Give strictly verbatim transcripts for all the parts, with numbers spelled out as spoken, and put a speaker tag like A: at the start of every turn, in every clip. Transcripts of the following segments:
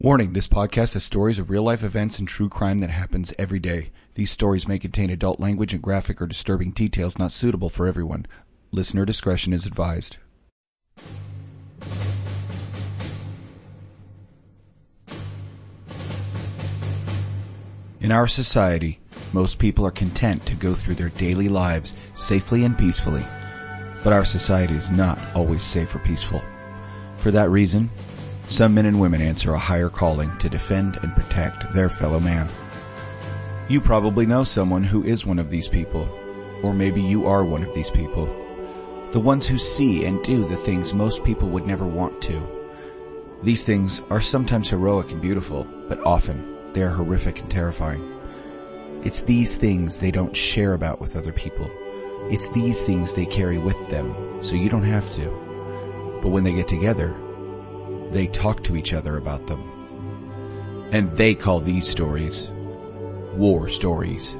A: Warning, this podcast has stories of real-life events and true crime that happens every day. These stories may contain adult language and graphic or disturbing details not suitable for everyone. Listener discretion is advised. In our society, most people are content to go through their daily lives safely and peacefully. But our society is not always safe or peaceful. For that reason, some men and women answer a higher calling to defend and protect their fellow man. You probably know someone who is one of these people, or maybe you are one of these people. The ones who see and do the things most people would never want to. These things are sometimes heroic and beautiful, but often they are horrific and terrifying. It's these things they don't share about with other people. It's these things they carry with them, so you don't have to. But when they get together, they talk to each other about them. And they call these stories war stories.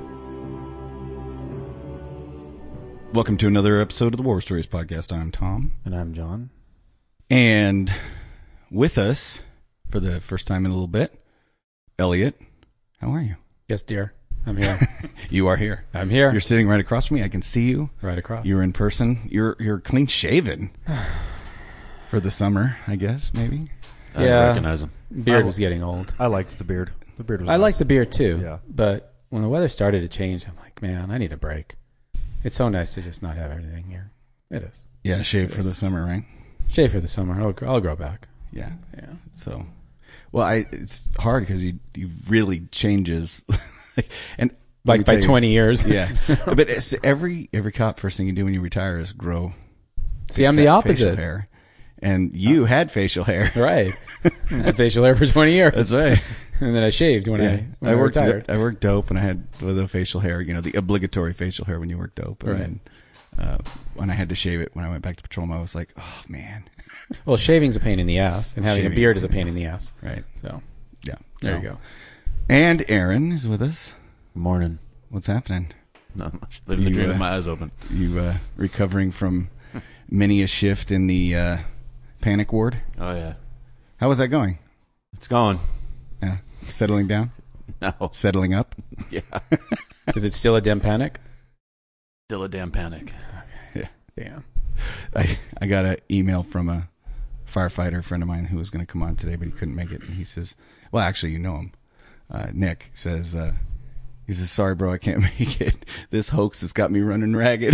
A: Welcome to another episode of the War Stories podcast. I'm Tom.
B: And I'm John.
A: And with us, for the first time in a little bit, Elliot. How are you?
B: Yes, dear. I'm here.
A: You are here.
B: I'm here.
A: You're sitting right across from me. I can see you.
B: Right across.
A: You're in person. You're you're clean shaven. For the summer, I guess, maybe.
B: I yeah,
C: recognize him.
B: Beard I, was getting old.
C: I liked the beard. The beard was
B: I
C: nice.
B: like the beard too.
C: Yeah.
B: But when the weather started to change, I'm like, man, I need a break. It's so nice to just not have everything here. It is.
A: Yeah, shave
B: it
A: for
B: is.
A: the summer, right?
B: Shave for the summer. I'll, I'll grow back.
A: Yeah.
B: Yeah.
A: So, well, I it's hard because you you really changes, and
B: like by twenty
A: you,
B: years.
A: Yeah. But it's every every cop first thing you do when you retire is grow.
B: See, I'm the opposite.
A: Hair. And you oh. had facial hair.
B: Right. I had facial hair for twenty years.
A: That's right.
B: And then I shaved when
A: yeah.
B: I when
A: I,
B: I
A: worked
B: retired.
A: I worked dope and I had the facial hair, you know, the obligatory facial hair when you worked dope. And
B: right.
A: then uh, when I had to shave it when I went back to patrol, I was like, oh, man.
B: Well, shaving's a pain in the ass, and having
A: Shaving
B: a beard is a pain in the ass.
A: Right.
B: So,
A: yeah.
B: There
A: so.
B: you go.
A: And Aaron is with us.
C: Morning.
A: What's happening?
C: Not much. Living the dream
A: uh,
C: with my eyes open.
A: You uh, recovering from many a shift in the uh, panic ward?
C: Oh, yeah.
A: How was that going?
C: It's going.
A: Yeah. Settling down?
C: No.
A: Settling up?
C: Yeah.
B: Is it still a damn panic?
C: Still a damn panic.
A: Yeah.
B: Damn.
A: I, I got an email from a firefighter friend of mine who was going to come on today, but he couldn't make it. And he says, well, actually, you know him. Uh, Nick says, uh, he says, sorry, bro, I can't make it. This hoax has got me running ragged.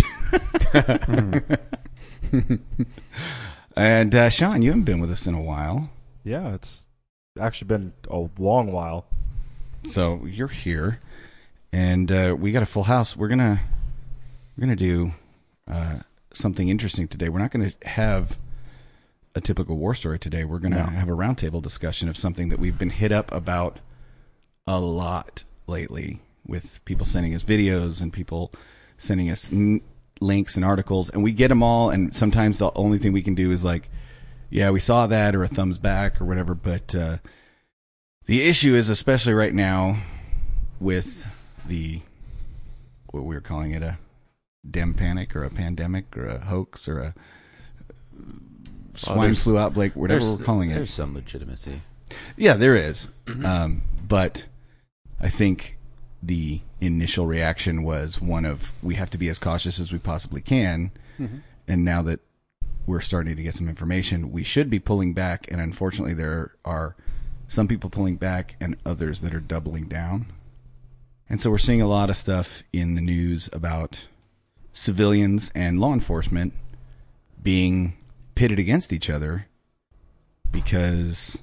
A: And uh, Sean, you haven't been with us in a while.
C: Yeah, it's actually been a long while.
A: So you're here, and uh, we got a full house. We're gonna we're gonna do uh, something interesting today. We're not gonna have a typical war story today. We're gonna
B: no.
A: have a roundtable discussion of something that we've been hit up about a lot lately, with people sending us videos and people sending us n- links and articles, and we get them all. And sometimes the only thing we can do is like, yeah, we saw that, or a thumbs back or whatever. But uh, the issue is, especially right now, with the what we were calling it, a dem panic or a pandemic or a hoax or a swine oh, flu outbreak, whatever we're calling it.
C: There's some legitimacy.
A: Yeah, there is. um, but I think the initial reaction was one of, we have to be as cautious as we possibly can. Mm-hmm. And now that we're starting to get some information, we should be pulling back. And unfortunately, there are some people pulling back and others that are doubling down. And so we're seeing a lot of stuff in the news about civilians and law enforcement being pitted against each other because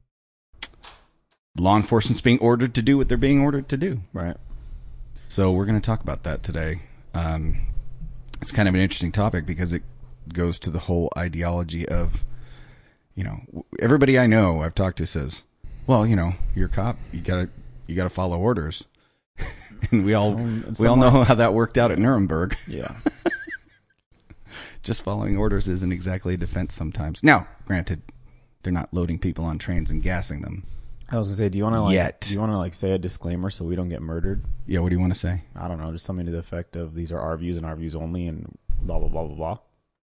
A: law enforcement's being ordered to do what they're being ordered to do.
B: Right.
A: So we're going to talk about that today. Um, it's kind of an interesting topic because it goes to the whole ideology of, you know, everybody I know I've talked to says, well, you know, you're a cop, you gotta, you gotta follow orders. And we all, um, we all know how that worked out at Nuremberg.
B: Yeah.
A: Just following orders isn't exactly a defense sometimes. Now, granted, they're not loading people on trains and gassing them.
D: I was gonna say, do you want to like,
A: Yet.
D: do you want to like say a disclaimer so we don't get murdered?
A: Yeah, what do you want to say?
D: I don't know, just something to the effect of these are our views and our views only, and blah blah blah blah blah.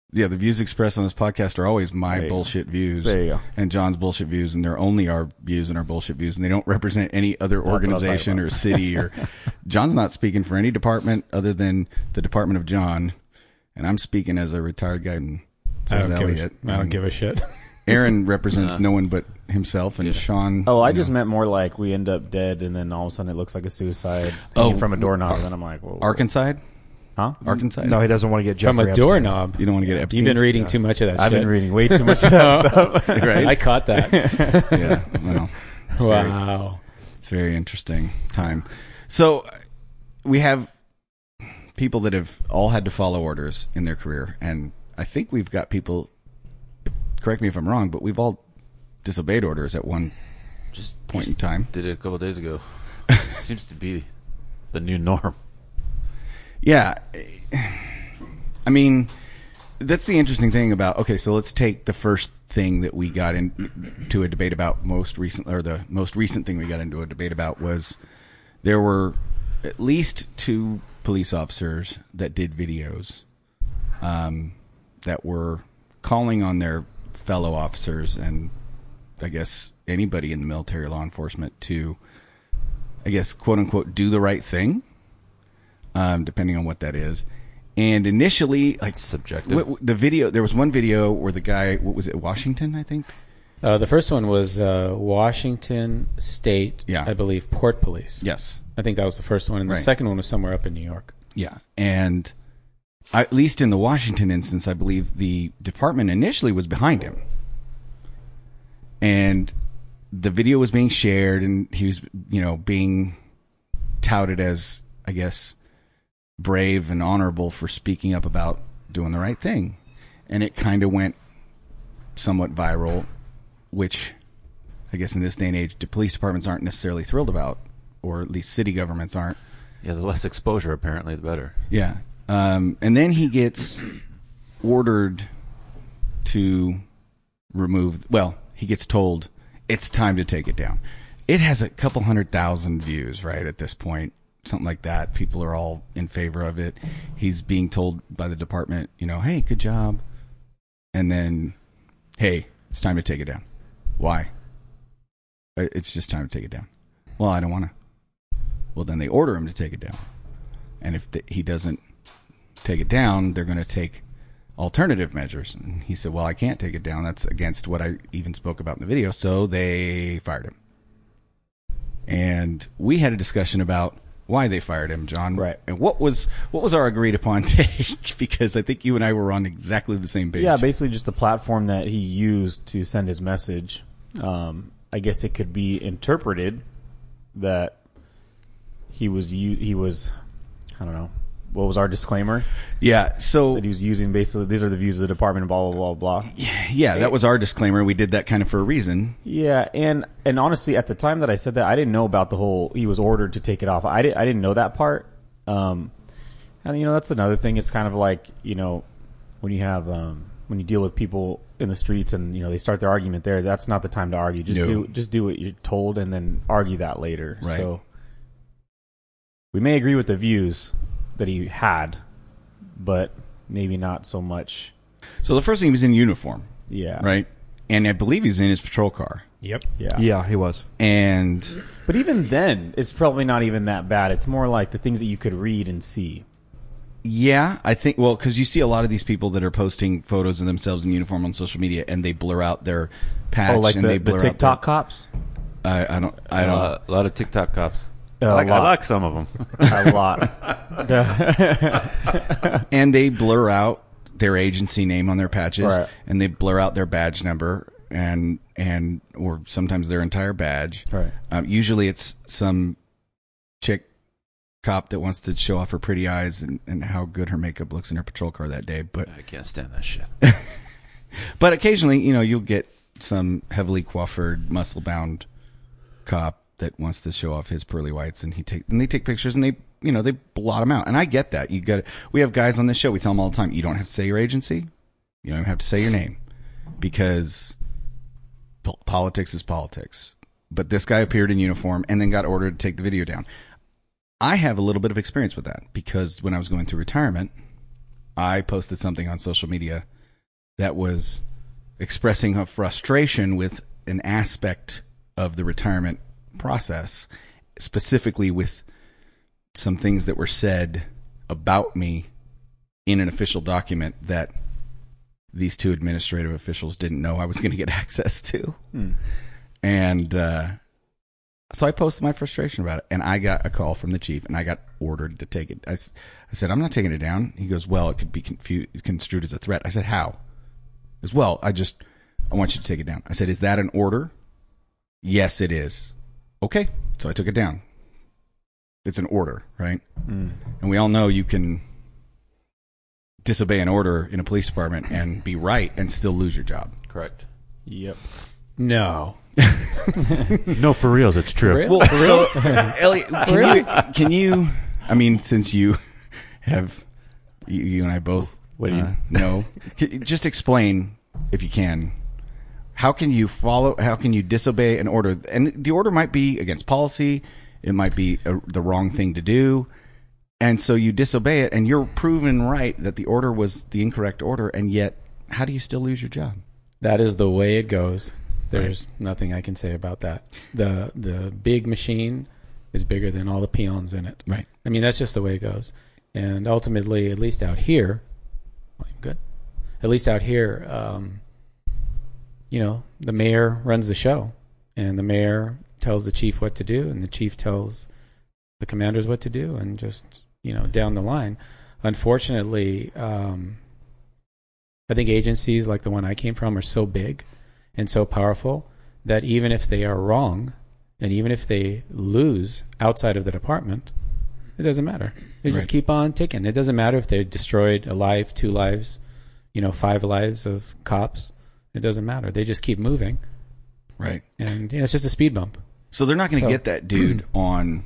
A: yeah, the views expressed on this podcast are always my
D: There you go.
A: bullshit views
D: There you go.
A: and John's bullshit views, and they're only our views and our bullshit views, and they don't represent any other
D: what I was talking
A: organization
D: about.
A: or city. Or John's not speaking for any department other than the Department of John, and I'm speaking as a retired guy. And so
B: I
A: is
B: don't, give a,
A: Elliot.
B: sh- I don't
A: And
B: give a shit.
A: Aaron represents
E: Nah.
A: no one but himself, and
E: Yeah.
A: Sean.
D: Oh, I
A: you
D: just
A: know,
D: meant more like we end up dead, and then all of a sudden it looks like a suicide
A: Oh,
D: hanging from a doorknob, and then I'm like, well,
A: Arkansas.
D: huh?
A: Arkansas.
C: No, he doesn't want to get Jeffrey
B: From a
C: Epstein.
B: doorknob.
A: You don't want to get Epstein.
B: You've been reading too much of that
D: I've
B: shit.
D: been reading way too much of that stuff.
A: right?
B: I caught that.
A: Yeah. Well, it's very-
B: Wow.
A: It's a very interesting time. So we have people that have all had to follow orders in their career, and I think we've got people. Correct me if I'm wrong, but we've all disobeyed orders at one
E: Just
A: point in
E: just
A: time.
E: Did it a couple days ago. Seems to be the new norm.
A: Yeah. I mean, that's the interesting thing about, okay, so let's take the first thing that we got into a debate about most recent, or the most recent thing we got into a debate about was there were at least two police officers that did videos um, that were calling on their fellow officers and I guess anybody in the military or law enforcement to, I guess, quote unquote, do the right thing. Um, depending on what that is. And initially, like
E: Subjective.
A: w- w- the video, there was one video where the guy, what was it, Washington, I think?
B: Uh, the first one was uh, Washington State,
A: Yeah.
B: I believe, Port Police.
A: Yes.
B: I think that was the first one. And the
A: Right.
B: second one was somewhere up in New York.
A: Yeah. And I, at least in the Washington instance, I believe the department initially was behind him. And the video was being shared, and he was, you know, being touted as, I guess, brave and honorable for speaking up about doing the right thing. And it kind of went somewhat viral, which I guess in this day and age, the police departments aren't necessarily thrilled about, or at least city governments aren't.
E: Yeah, the less exposure, apparently, the better.
A: Yeah. Um, and then he gets ordered to remove, well, he gets told it's time to take it down. It has a couple hundred thousand views, right, at this point. Something like that. People are all in favor of it. He's being told by the department, you know, hey, good job. And then, hey, it's time to take it down. Why? "Uh, It's just time to take it down. Well, I don't want to. Well, then they order him to take it down. And if the, he doesn't take it down, they're going to take alternative measures. And he said, well, I can't take it down. That's against what I even spoke about in the video. So they fired him. And we had a discussion about why they fired him, John.
D: Right.
A: And what was what was our agreed upon take? Because I think you and I were on exactly the same page.
D: Yeah, basically just the platform that he used to send his message. Um, I guess it could be interpreted that he was u- he was, I don't know, what was our disclaimer?
A: Yeah. So
D: That he was using basically, these are the views of the department, blah, blah, blah, blah.
A: yeah, that was our disclaimer. We did that kind of for a reason.
D: Yeah, and and honestly, at the time that I said that, I didn't know about the whole he was ordered to take it off. I didn't I didn't know that part. Um, and you know that's another thing. It's kind of like you know when you have um, when you deal with people in the streets and you know they start their argument there. That's not the time to argue. Just
A: No.
D: do just do what you're told and then argue that later.
A: Right.
D: So we may agree with the views that he had, but maybe not so much.
A: So the first thing, he was in uniform,
D: Yeah.
A: right? And I believe he's in his patrol car.
B: Yep.
D: Yeah.
C: Yeah, he was.
A: And
D: But even then, it's probably not even that bad. It's more like the things that you could read and see.
A: yeah, I think, well, because you see a lot of these people that are posting photos of themselves in uniform on social media, and they blur out their patch.
D: Oh, like
A: and
D: the,
A: they
D: the
A: blur out
D: TikTok cops?
A: their- I, I don't. I don't.
E: Uh, a lot of TikTok cops.
D: A
E: I, like, I
D: lot.
E: like some of them.
D: A lot.
A: And they blur out their agency name on their patches,
D: Right.
A: and they blur out their badge number, and and or sometimes their entire badge.
D: Right.
A: Um, usually, it's some chick cop that wants to show off her pretty eyes and, and how good her makeup looks in her patrol car that day. But
E: I can't stand that shit.
A: but occasionally, you know, you'll get some heavily coiffured, muscle bound cop that wants to show off his pearly whites, and he take and they take pictures and they you know they blot them out. And I get that. You got we have guys on this show. We tell them all the time, you don't have to say your agency, you don't even have to say your name, because po- politics is politics. But this guy appeared in uniform and then got ordered to take the video down. I have a little bit of experience with that because when I was going through retirement, I posted something on social media that was expressing a frustration with an aspect of the retirement process, specifically with some things that were said about me in an official document that these two administrative officials didn't know I was going to get access to.
D: Hmm.
A: And uh, so I posted my frustration about it, and I got a call from the chief, and I got ordered to take it. I, s- I said, I'm not taking it down. He goes, well, it could be confu- construed as a threat. I said, how? He goes, well, I just, I want you to take it down. I said, is that an order? Yes, it is. Okay. So I took it down. It's an order, right?
D: Mm.
A: And we all know you can disobey an order in a police department and be right and still lose your job.
E: Correct.
D: Yep.
B: No.
C: No, for reals, it's true.
B: Really?
A: Well,
B: For real?
A: so, Elliot, can you, can you, I mean, since you have, you, you and I both
C: What do you-
A: uh, know, can you just explain, if you can, how can you follow, how can you disobey an order? And the order might be against policy, it might be a, the wrong thing to do, and so you disobey it, and you're proven right that the order was the incorrect order, and yet, how do you still lose your job?
B: That is the way it goes. There's nothing I can say about that. The the big machine is bigger than all the peons in it.
A: Right.
B: I mean, that's just the way it goes. And ultimately, at least out here, well, I'm good. At least out here, um, you know, the mayor runs the show, and the mayor tells the chief what to do, and the chief tells the commanders what to do, and just, you know, down the line. Unfortunately, um, I think agencies like the one I came from are so big and so powerful that even if they are wrong, and even if they lose outside of the department, it doesn't matter. They just
A: Right.
B: keep on ticking. It doesn't matter if they destroyed a life, two lives, you know, five lives of cops. It doesn't matter. They just keep moving,
A: Right.
B: and you know, it's just a speed bump.
A: So they're not going to
B: So-
A: get that dude on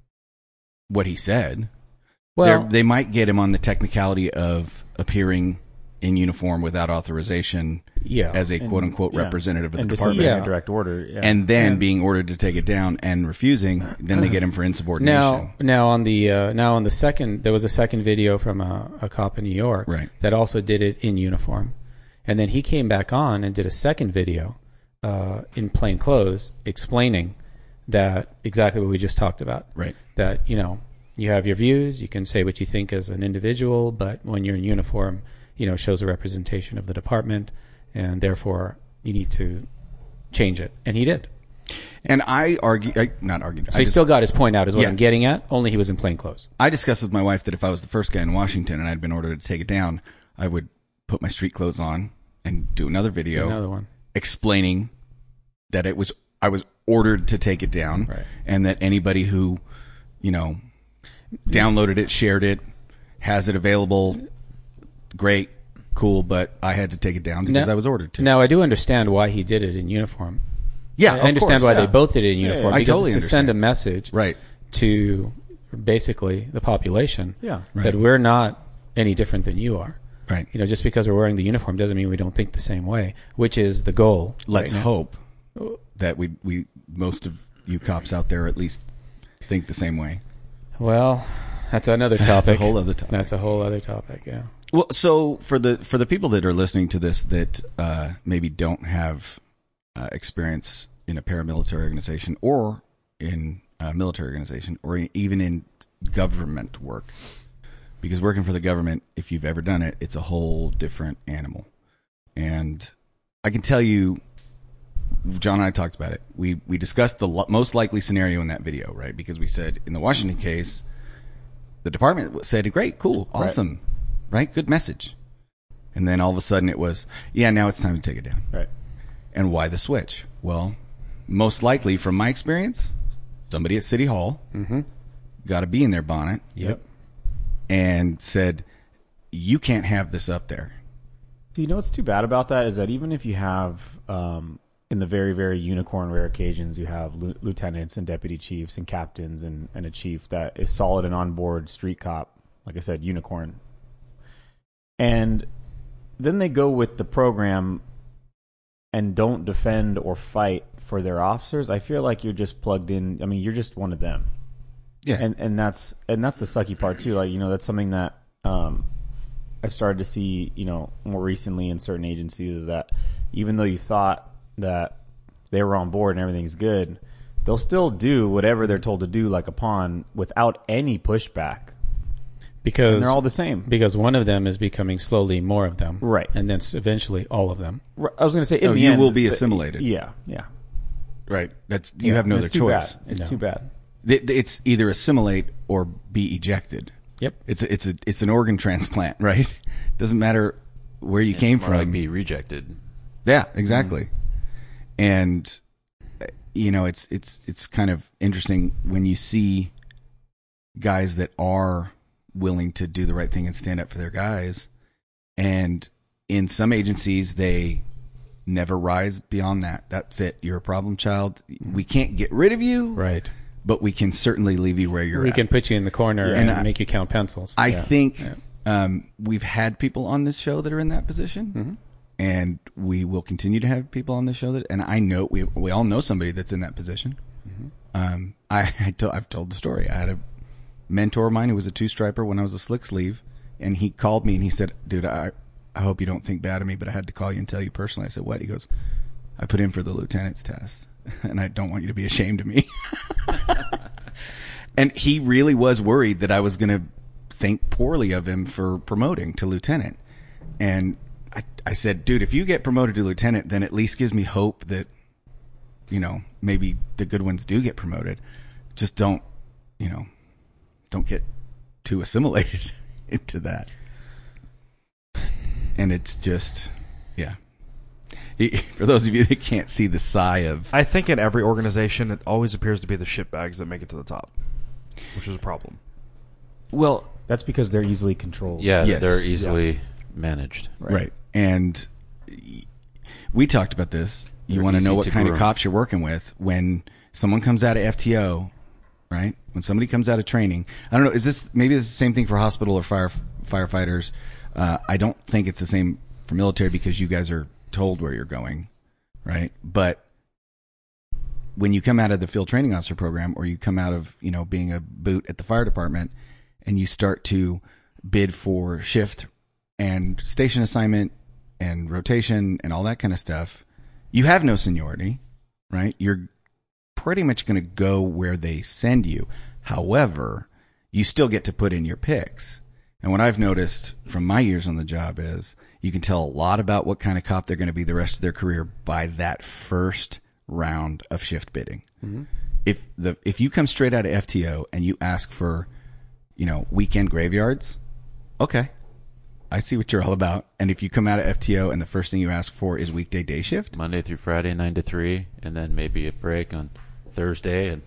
A: what he said.
B: Well,
A: They're, they might get him on the technicality of appearing in uniform without authorization
B: yeah,
A: as a
D: And-
A: quote unquote
D: yeah.
A: representative of
D: And
A: the
D: disobeying
A: department.
B: Yeah.
D: a direct order. Yeah.
A: And then
B: And-
A: being ordered to take it down and refusing, then they get him for insubordination.
B: now, now on the uh, now on the second, there was a second video from a, a cop in New York
A: Right.
B: that also did it in uniform, and then he came back on and did a second video uh, in plain clothes explaining that exactly what we just talked about.
A: Right.
B: That, you know, you have your views, you can say what you think as an individual, but when you're in uniform, you know, shows a representation of the department, and therefore you need to change it. And he did.
A: And I argue, I, not argued.
B: So
A: I
B: he
A: dis-
B: still got his point out, is what
A: Yeah.
B: I'm getting at, only he was in plain clothes.
A: I discussed with my wife that if I was the first guy in Washington and I'd been ordered to take it down, I would put my street clothes on and do another video
B: Another one.
A: explaining that it was I was ordered to take it down,
B: Right.
A: and that anybody who, you know, downloaded it, shared it, has it available, great, cool, but I had to take it down because
B: Now-
A: I was ordered to.
B: Now, I do understand why he did it in uniform.
A: yeah,
B: I
A: of
B: understand
A: course,
B: why
A: yeah.
B: they both did it in uniform,
A: I
B: because
A: totally
B: it's to send a
A: understand.
B: message
A: Right.
B: to basically the population
D: yeah.
A: Right.
B: that we're not any different than you are.
A: Right.
B: You know, just because we're wearing the uniform doesn't mean we don't think the same way, which is the goal.
A: Let's
B: right now.
A: hope that we we most of you cops out there at least think the same way.
B: Well, that's another topic.
A: That's a whole other topic.
B: That's a whole other topic. Yeah.
A: Well, so for the for the people that are listening to this that uh, maybe don't have uh, experience in a paramilitary organization or in a military organization or even in government work, because working for the government, if you've ever done it, it's a whole different animal. And I can tell you, John and I talked about it. We we discussed the lo- most likely scenario in that video, right? Because we said in the Washington case, the department said, "Great, cool, awesome, right? Good message." And then all of a sudden it was, "Yeah, now it's time to take it down."
D: Right.
A: And why the switch? Well, most likely, from my experience, somebody at City Hall
B: Mm-hmm.
A: got a bee in their bonnet
B: Yep.
A: and said, "You can't have this up there."
D: So you know what's too bad about that is that even if you have, um, in the very, very unicorn rare occasions, you have lu- lieutenants and deputy chiefs and captains and, and a chief that is solid and on board street cop, like I said, unicorn. And then they go with the program and don't defend or fight for their officers. I feel like you're just plugged in. I mean, you're just one of them.
A: Yeah.
D: And and that's and that's the sucky part too. Like, you know, that's something that um, I've started to see, you know, more recently in certain agencies is that even though you thought that they were on board and everything's good, they'll still do whatever they're told to do, like upon, without any pushback.
B: Because
D: And they're all the same.
B: Because one of them is becoming slowly more of them.
D: Right.
B: And then s- eventually all of them.
D: R- I was going to say, in
A: No,
D: the
A: you
D: end,
A: will be
D: uh,
A: assimilated.
D: Yeah, yeah.
A: Right. That's you
D: Yeah,
A: have no
D: it's
A: other
D: too
A: choice.
D: Bad. It's
B: No.
D: too bad.
A: Th- It's either assimilate or be ejected.
B: Yep.
A: It's a, it's a it's an organ transplant, right? Doesn't matter where you came
E: It's more
A: from.
E: like be rejected.
A: Yeah, exactly. And uh, you know, it's it's it's kind of interesting when you see guys that are willing to do the right thing and stand up for their guys, and in some agencies they never rise beyond that. That's it. You're a problem child. We can't get rid of you,
B: Right.
A: but we can certainly leave you where you're
B: We
A: at.
B: can put you in the corner
A: Yeah.
B: and,
A: And I-
B: make you count pencils.
A: I
B: Yeah.
A: think
B: Yeah.
A: um, we've had people on this show that are in that position,
B: Mm-hmm.
A: and we will continue to have people on this show that. And I know we we all know somebody that's in that position.
B: Mm-hmm.
A: Um, I, I to, I've told the story. I had a mentor of mine who was a two striper when I was a slick sleeve, and he called me and he said, "Dude, I I hope you don't think bad of me, but I had to call you and tell you personally." I said, "What?" He goes, "I put in for the lieutenant's test, and I don't want you to be ashamed of me." And he really was worried that I was going to think poorly of him for promoting to lieutenant. And I, I said, dude, if you get promoted to lieutenant, then at least gives me hope that, you know, maybe the good ones do get promoted. Just don't, you know, don't get too assimilated into that. And it's just, yeah. For those of you that can't see the sigh of,
C: I think in every organization, it always appears to be the shitbags that make it to the top, which is a problem.
A: well,
D: That's because they're easily controlled.
E: Yeah,
A: Yes.
E: they're easily managed.
A: right. And we talked about this. You
E: They're
A: want to know
E: easy
A: what
E: to
A: kind of
E: groom.
A: cops you're working with when someone comes out of F T O, right? When somebody comes out of training, I don't know. Is this maybe it's the same thing for hospital or fire firefighters? Uh, I don't think it's the same for military because you guys are told where you're going, right? But when you come out of the field training officer program, or you come out of, you know, being a boot at the fire department, and you start to bid for shift and station assignment and rotation and all that kind of stuff, you have no seniority, right? You're pretty much going to go where they send you. However, you still get to put in your picks. And what I've noticed from my years on the job is you can tell a lot about what kind of cop they're going to be the rest of their career by that first round of shift bidding.
B: Mm-hmm.
A: If the if you come straight out of F T O and you ask for, you know, weekend graveyards, okay, I see what you're all about. And if you come out of F T O and the first thing you ask for is weekday day shift,
E: Monday through Friday, nine to three, and then maybe a break on Thursday, and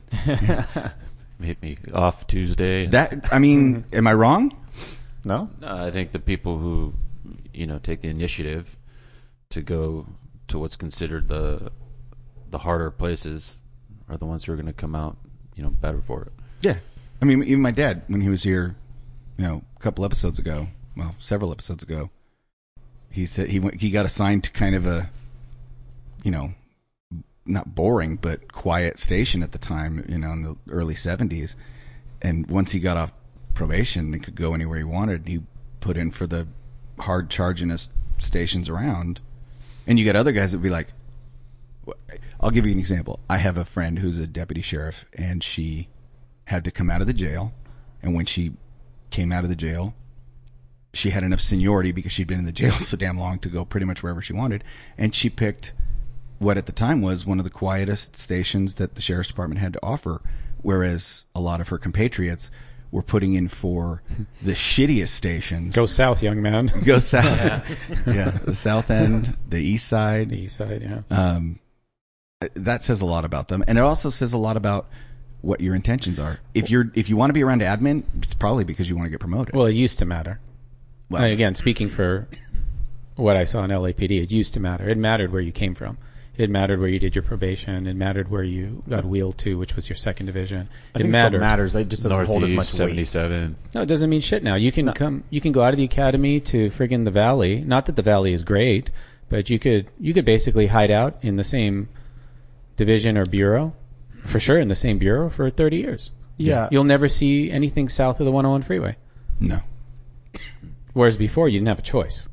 E: maybe off Tuesday.
A: that I mean, am I wrong?
D: No?
E: No, I think the people who, you know, take the initiative to go to what's considered the the harder places are the ones who are going to come out, you know, better for it.
A: Yeah. I mean, even my dad, when he was here, you know, a couple episodes ago, well, several episodes ago, he said he went, he got assigned to kind of a, you know, not boring, but quiet station at the time, you know, in the early seventies. And once he got off probation and could go anywhere he wanted, he put in for the hard chargingest stations around. And you got other guys that would be like, I'll give you an example. I have a friend who's a deputy sheriff, and she had to come out of the jail. And when she came out of the jail, she had enough seniority because she'd been in the jail so damn long to go pretty much wherever she wanted. And she picked what at the time was one of the quietest stations that the sheriff's department had to offer, whereas a lot of her compatriots were putting in for the shittiest stations.
B: Go south, young man.
A: Go south. Yeah, the south end, the east side.
B: The east side, yeah.
A: Um, that says a lot about them, and it also says a lot about what your intentions are. If you're if you want to be around admin, it's probably because you want to get promoted.
B: Well, it used to matter.
A: Well,
B: And again, speaking for what I saw in L A P D, it used to matter. It mattered where you came from. It mattered where you did your probation. It mattered where you got wheeled to, which was your second division.
D: I
B: It
D: think
B: mattered.
D: it still matters. It just doesn't hold as much
E: Northeast,
D: weight.
E: seventy-seven.
B: No, it doesn't mean shit now. You can come. You can go out of the academy to friggin' the valley. Not that the valley is great, but you could you could basically hide out in the same division or bureau, for sure, in the same bureau for thirty years.
D: Yeah.
B: You'll never see anything south of the one oh one freeway.
A: no.
B: Whereas before, you didn't have a choice.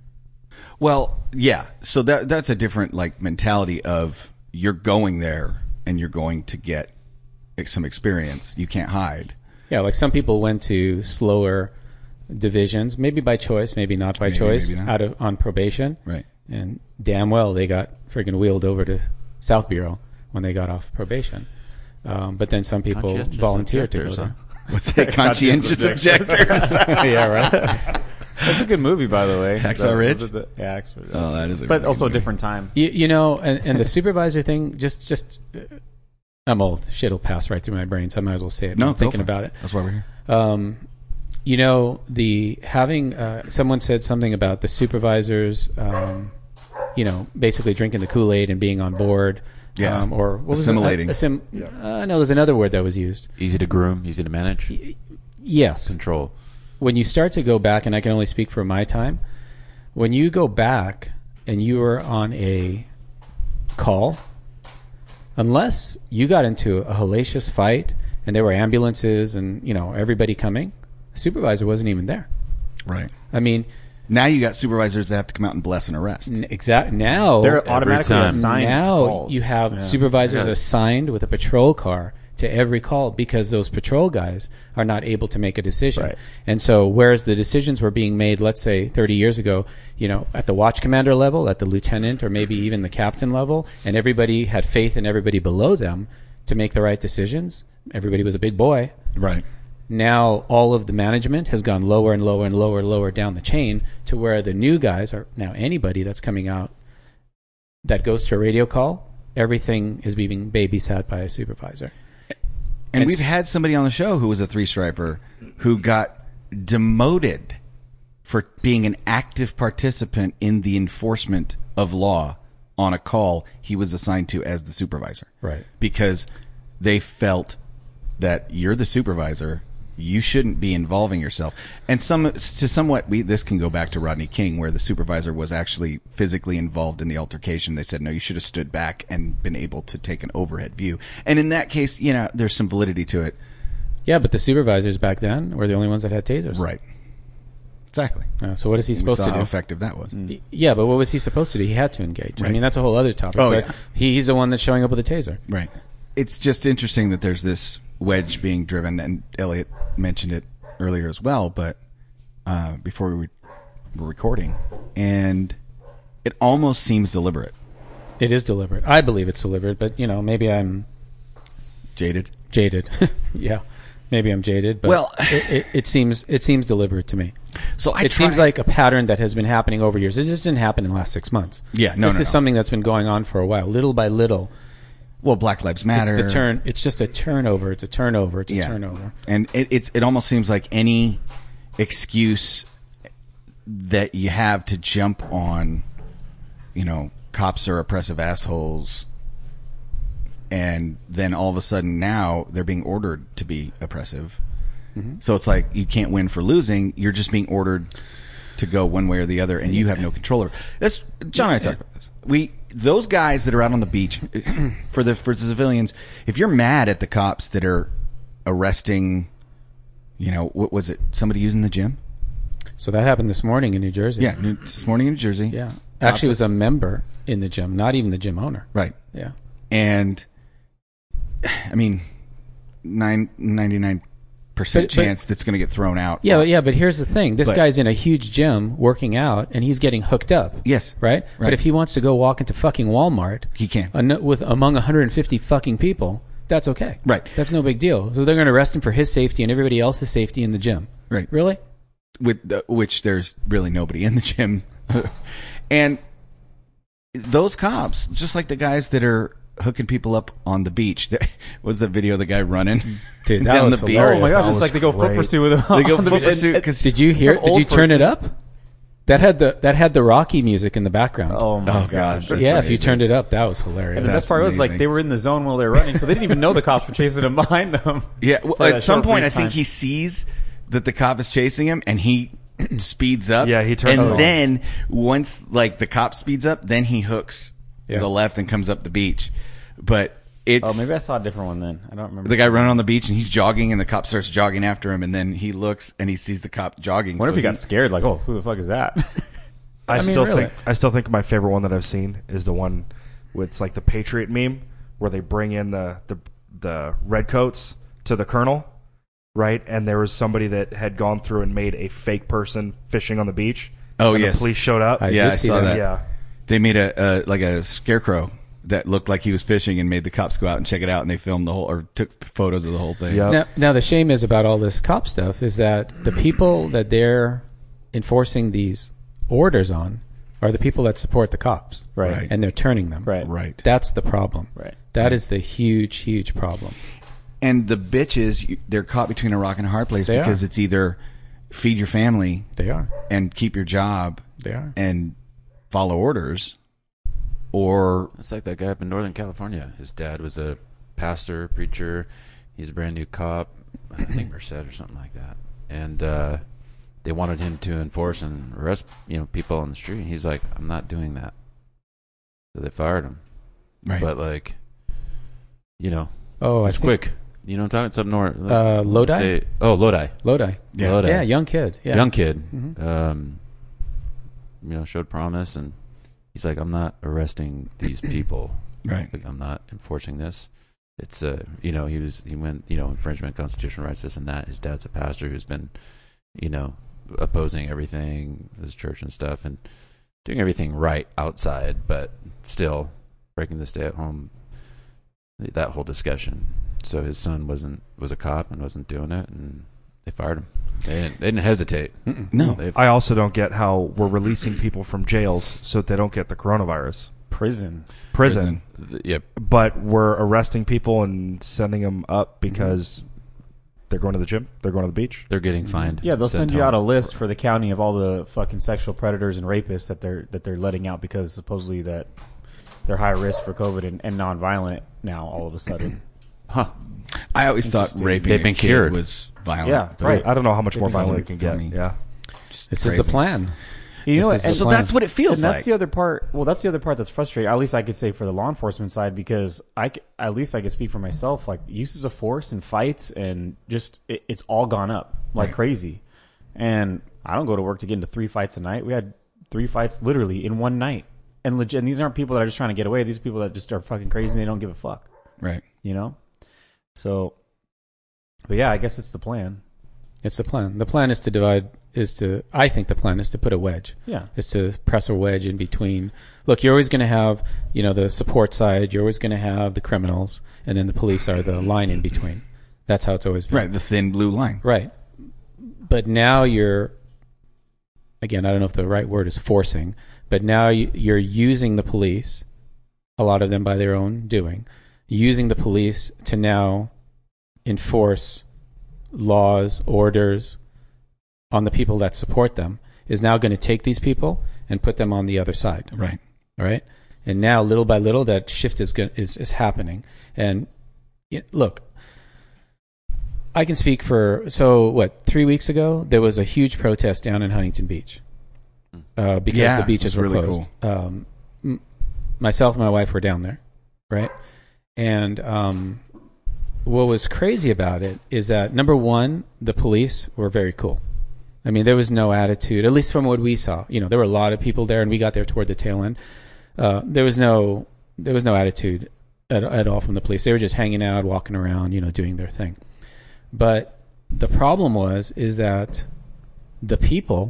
A: Well, yeah. So that that's a different like mentality of you're going there and you're going to get some experience. You can't hide.
B: Yeah, like some people went to slower divisions, maybe by choice, maybe not by
A: Maybe,
B: choice,
A: maybe not.
B: out of on probation.
A: Right.
B: And damn well they got friggin' wheeled over to South Bureau when they got off probation. Um, but then some people
E: Conscientious
B: volunteered to go
E: objectors,
B: there.
A: What's that? Conscientious objectors.
B: Yeah, right.
D: That's a good movie, by the way.
A: Hacksaw
D: That-
A: Ridge?
D: was it the- yeah, Hacksaw Ridge.
A: Oh, that is a
D: But
A: really
D: also a
A: good movie.
D: different time.
B: You, you know, and, and the supervisor thing, just, just, uh, I'm old. Shit'll pass right through my brain, so I might as well say it.
A: No,
B: I'm
A: go
B: thinking
A: for
B: about it.
A: That's why we're here.
B: Um, you know, the having uh, someone said something about the supervisors, um, you know, basically drinking the Kool-Aid and being on board.
A: Yeah.
B: Um, or what
A: Assimilating.
B: Was it? Uh, assim- uh, no, there's another word that was used.
E: Easy to groom, easy to manage,
B: Yes.
E: control.
B: When you start to go back, and I can only speak for my time, when you go back and you are on a call, unless you got into a hellacious fight and there were ambulances and, you know, everybody coming, the supervisor wasn't even there.
A: Right.
B: I mean,
A: Now you got supervisors that have to come out and bless an arrest.
B: n- exact now
D: They're automatically
E: time.
D: assigned to
B: now
D: calls.
B: you have
D: Yeah.
B: supervisors
E: Yeah.
B: assigned with a patrol car to every call because those patrol guys are not able to make a decision.
D: Right.
B: And so whereas the decisions were being made, let's say thirty years ago, you know, at the watch commander level, at the lieutenant or maybe even the captain level, and everybody had faith in everybody below them to make the right decisions. Everybody was a big boy.
A: Right.
B: Now all of the management has gone lower and lower and lower and lower down the chain to where the new guys are now anybody that's coming out that goes to a radio call, everything is being babysat by a supervisor.
A: And
B: It's-
A: we've had somebody on the show who was a three striper who got demoted for being an active participant in the enforcement of law on a call he was assigned to as the supervisor.
B: Right.
A: Because they felt that you're the supervisor, you shouldn't be involving yourself. And some to somewhat we this can go back to Rodney King where the supervisor was actually physically involved in the altercation. They said no, you should have stood back and been able to take an overhead view. And in that case, you know, there's some validity to it.
B: Yeah, but the supervisors back then were the only ones that had tasers.
A: Right. Exactly.
B: Uh, so what is he
A: We
B: supposed
A: saw
B: to
A: how
B: do?
A: effective that was.
B: Y- Yeah, but what was he supposed to do? He had to engage. I
A: Right.
B: mean, that's a whole other topic.
A: Oh,
B: but
A: yeah.
B: he, he's the one that's showing up with a taser.
A: Right. It's just interesting that there's this wedge being driven, and Elliot mentioned it earlier as well, but uh, before we were recording, and it almost seems deliberate.
B: It is deliberate. I believe it's deliberate, but, you know, maybe I'm
A: Jaded.
B: jaded. Yeah, maybe I'm jaded, but
A: Well-
B: it, it, it seems it seems deliberate to me.
A: So I
B: it seems
A: try-
B: like a pattern that has been happening over years. It just didn't happen in the last six months.
A: Yeah, no,
B: this
A: no,
B: is
A: no.
B: something that's been going on for a while, little by little.
A: Well, Black Lives Matter.
B: It's the turn. It's just a turnover. It's a turnover. It's a
A: Yeah.
B: turnover.
A: And it, it's it almost seems like any excuse that you have to jump on, you know, cops are oppressive assholes, and then all of a sudden now they're being ordered to be oppressive. So it's like you can't win for losing. You're just being ordered to go one way or the other, and you have no control over. That's John and I talked about this. We those guys that are out on the beach for the for the civilians. If you're mad at the cops that are arresting, you know, what was it? Somebody using the gym?
B: So that happened this morning in New Jersey.
A: Yeah, New- this morning in New Jersey.
B: Yeah.
A: Cops-
B: Actually, it was a member in the gym, not even the gym owner.
A: right.
B: Yeah.
A: And I mean, nine ninety nine percent
B: But- but-
A: chance that's going to get thrown out.
B: Yeah, but yeah, but here's the thing. This
A: But-
B: guy's in a huge gym working out, and he's getting hooked up.
A: Yes.
B: Right?
A: Right.
B: But if he wants to go walk into fucking Walmart
A: He can.
B: an- with among one hundred fifty fucking people, that's okay.
A: Right.
B: That's no big deal. So they're going to arrest him for his safety and everybody else's safety in the gym.
A: Right.
B: Really?
A: With the, which there's really nobody in the gym. And those cops, just like the guys that are hooking people up on the beach. Was the video of the guy running
B: Dude, that
A: down
B: was
A: the beach?
B: hilarious.
D: Oh my gosh,
B: That
D: it's
B: was
D: like they go foot
B: great.
D: pursuit with him.
A: They go
D: on the
A: foot
D: beach.
A: pursuit
D: And-
A: because
B: Did you hear?
D: Some
B: Did
D: old
B: you turn it
D: person-
B: up? That had the that had the Rocky music in the background.
D: Oh my
A: Oh, gosh. That's
B: yeah, if you
A: amazing.
B: turned it up, that was hilarious.
D: And the
A: That's
D: best part was like
A: amazing.
D: they were in the zone while they were running, so they didn't even know the cops were chasing them behind them.
A: Yeah, well,
D: For that
A: at some
D: short
A: point, I
D: brief time.
A: think he sees that the cop is chasing him, and he speeds up.
C: Yeah, he turns
A: and
C: it on.
A: then once like the cop speeds up, then he hooks
B: Yeah.
A: the left and comes up the beach. But It's
D: Oh, maybe I saw a different one then. I don't remember.
A: the guy running on the beach and he's jogging and the cop starts jogging after him and then he looks and he sees the cop jogging.
D: I wonder
A: so
D: if he got scared. Like, oh, who the fuck is that?
C: I,
B: I mean,
C: still
B: really.
C: think I still think my favorite one that I've seen is the one with it's like the Patriot meme where they bring in the the the redcoats to the colonel, right? And there was somebody that had gone through and made a fake person fishing on the beach.
A: Oh,
C: and
A: yes.
C: the police showed up.
B: I
A: Yeah,
B: did
A: I
B: see
A: saw
B: that.
A: that.
C: Yeah.
A: They made a uh, like a scarecrow that looked like he was fishing and made the cops go out and check it out and they filmed the whole or took photos of the whole thing.
C: Yeah.
B: Now, now the shame is about all this cop stuff is that the people that they're enforcing these orders on are the people that support the cops,
D: Right.
A: Right.
B: and they're turning them.
D: Right.
A: Right.
B: That's the problem.
D: Right.
B: That is the huge, huge problem.
A: And the bitches, you- they're caught between a rock and a hard place
B: They
A: because
B: are.
A: it's either feed your family
B: They are.
A: and keep your job
B: They are.
A: and follow orders, or
E: It's like that guy up in Northern California. His dad was a pastor, preacher. He's a brand new cop. I think Merced or something like that. And uh, they wanted him to enforce and arrest, you know, people on the street. He's like, I'm not doing that. So they fired him.
A: right.
E: But like, you know,
B: Oh, I
E: it's
B: think
E: quick. You know what I'm talking? It's up north.
B: Uh, Lodi?
E: Say- oh, Lodi.
B: Lodi.
A: Yeah.
E: Lodi.
B: Yeah, young kid. Yeah.
E: Young kid.
B: Mhm.
E: Um, you know, showed promise, and he's like, I'm not arresting these people.
A: Right.
E: Like, I'm not enforcing this. It's uh, you know, he was he went, you know, infringement, constitutional rights, this and that. His dad's a pastor who's been, you know, opposing everything, his church and stuff, and doing everything right outside, but still breaking the stay-at-home. That whole discussion. So his son wasn't was a cop and wasn't doing it, and they fired him. They didn't, they didn't hesitate.
A: No.
E: They-
C: I also don't get how we're releasing people from jails so that they don't get the coronavirus.
D: Prison.
C: Prison.
E: th- yeah,
C: But we're arresting people and sending them up because they're going to the gym, they're going to the beach.
E: they're getting fined.
D: Yeah, they'll
E: sent
D: send you out a
E: home.
D: list for the county of all the fucking sexual predators and rapists that they're that they're letting out because supposedly that they're high risk for COVID and, and nonviolent now all of a sudden.
E: Huh.
A: I always thought
D: Interesting.
A: raping
E: They've
A: a
E: been
A: kid
E: cured.
A: was violent.
D: Yeah,
A: but
D: right.
C: I don't know how much
D: They've
C: more
D: been
C: violent it can get.
A: I mean,
C: Yeah.
A: just
B: This is the
A: crazy.
B: plan.
D: You know,
B: This is
D: and
B: the
A: So
B: plan.
A: that's what it feels
D: and that's
A: like.
D: the other part. Well, that's the other part that's frustrating. At least I could say for the law enforcement side, because I c- at least I could speak for myself. Like uses of force and fights, and just it, it's all gone up like
A: Right.
D: crazy. And I don't go to work to get into three fights a night. We had three fights literally in one night, and legit. And these aren't people that are just trying to get away. These are people that just are fucking crazy and they don't give a fuck.
A: Right.
D: You know. So, but yeah, I guess it's the plan.
B: It's the plan. The plan is to divide. Is to. I think the plan is to put a wedge.
D: Yeah.
B: Is to press a wedge in between. Look, you're always going to have, you know, the support side. You're always going to have the criminals, and then the police are the line in between. That's how it's always been.
A: Right. The thin blue line.
B: Right. But now you're, again, I don't know if the right word is forcing, but now you- you're using the police, a lot of them by their own doing, using the police to now enforce laws, orders on the people that support them, is now going to take these people and put them on the other side.
A: Right.
B: All right. And now, little by little, that shift is go- is, is happening. And you know, look, I can speak for so what three weeks ago there was a huge protest down in Huntington Beach uh, because
A: Yeah,
B: the beaches
A: it's
B: were
A: really
B: closed. Um, m- myself and my wife were down there, right? And um, what was crazy about it is that number one, the police were very cool. I mean, there was no attitude, at least from what we saw. You know, there were a lot of people there, and we got there toward the tail end. Uh, there was no, there was no attitude at, at all from the police. They were just hanging out, walking around, you know, doing their thing. But the problem was, is that the people,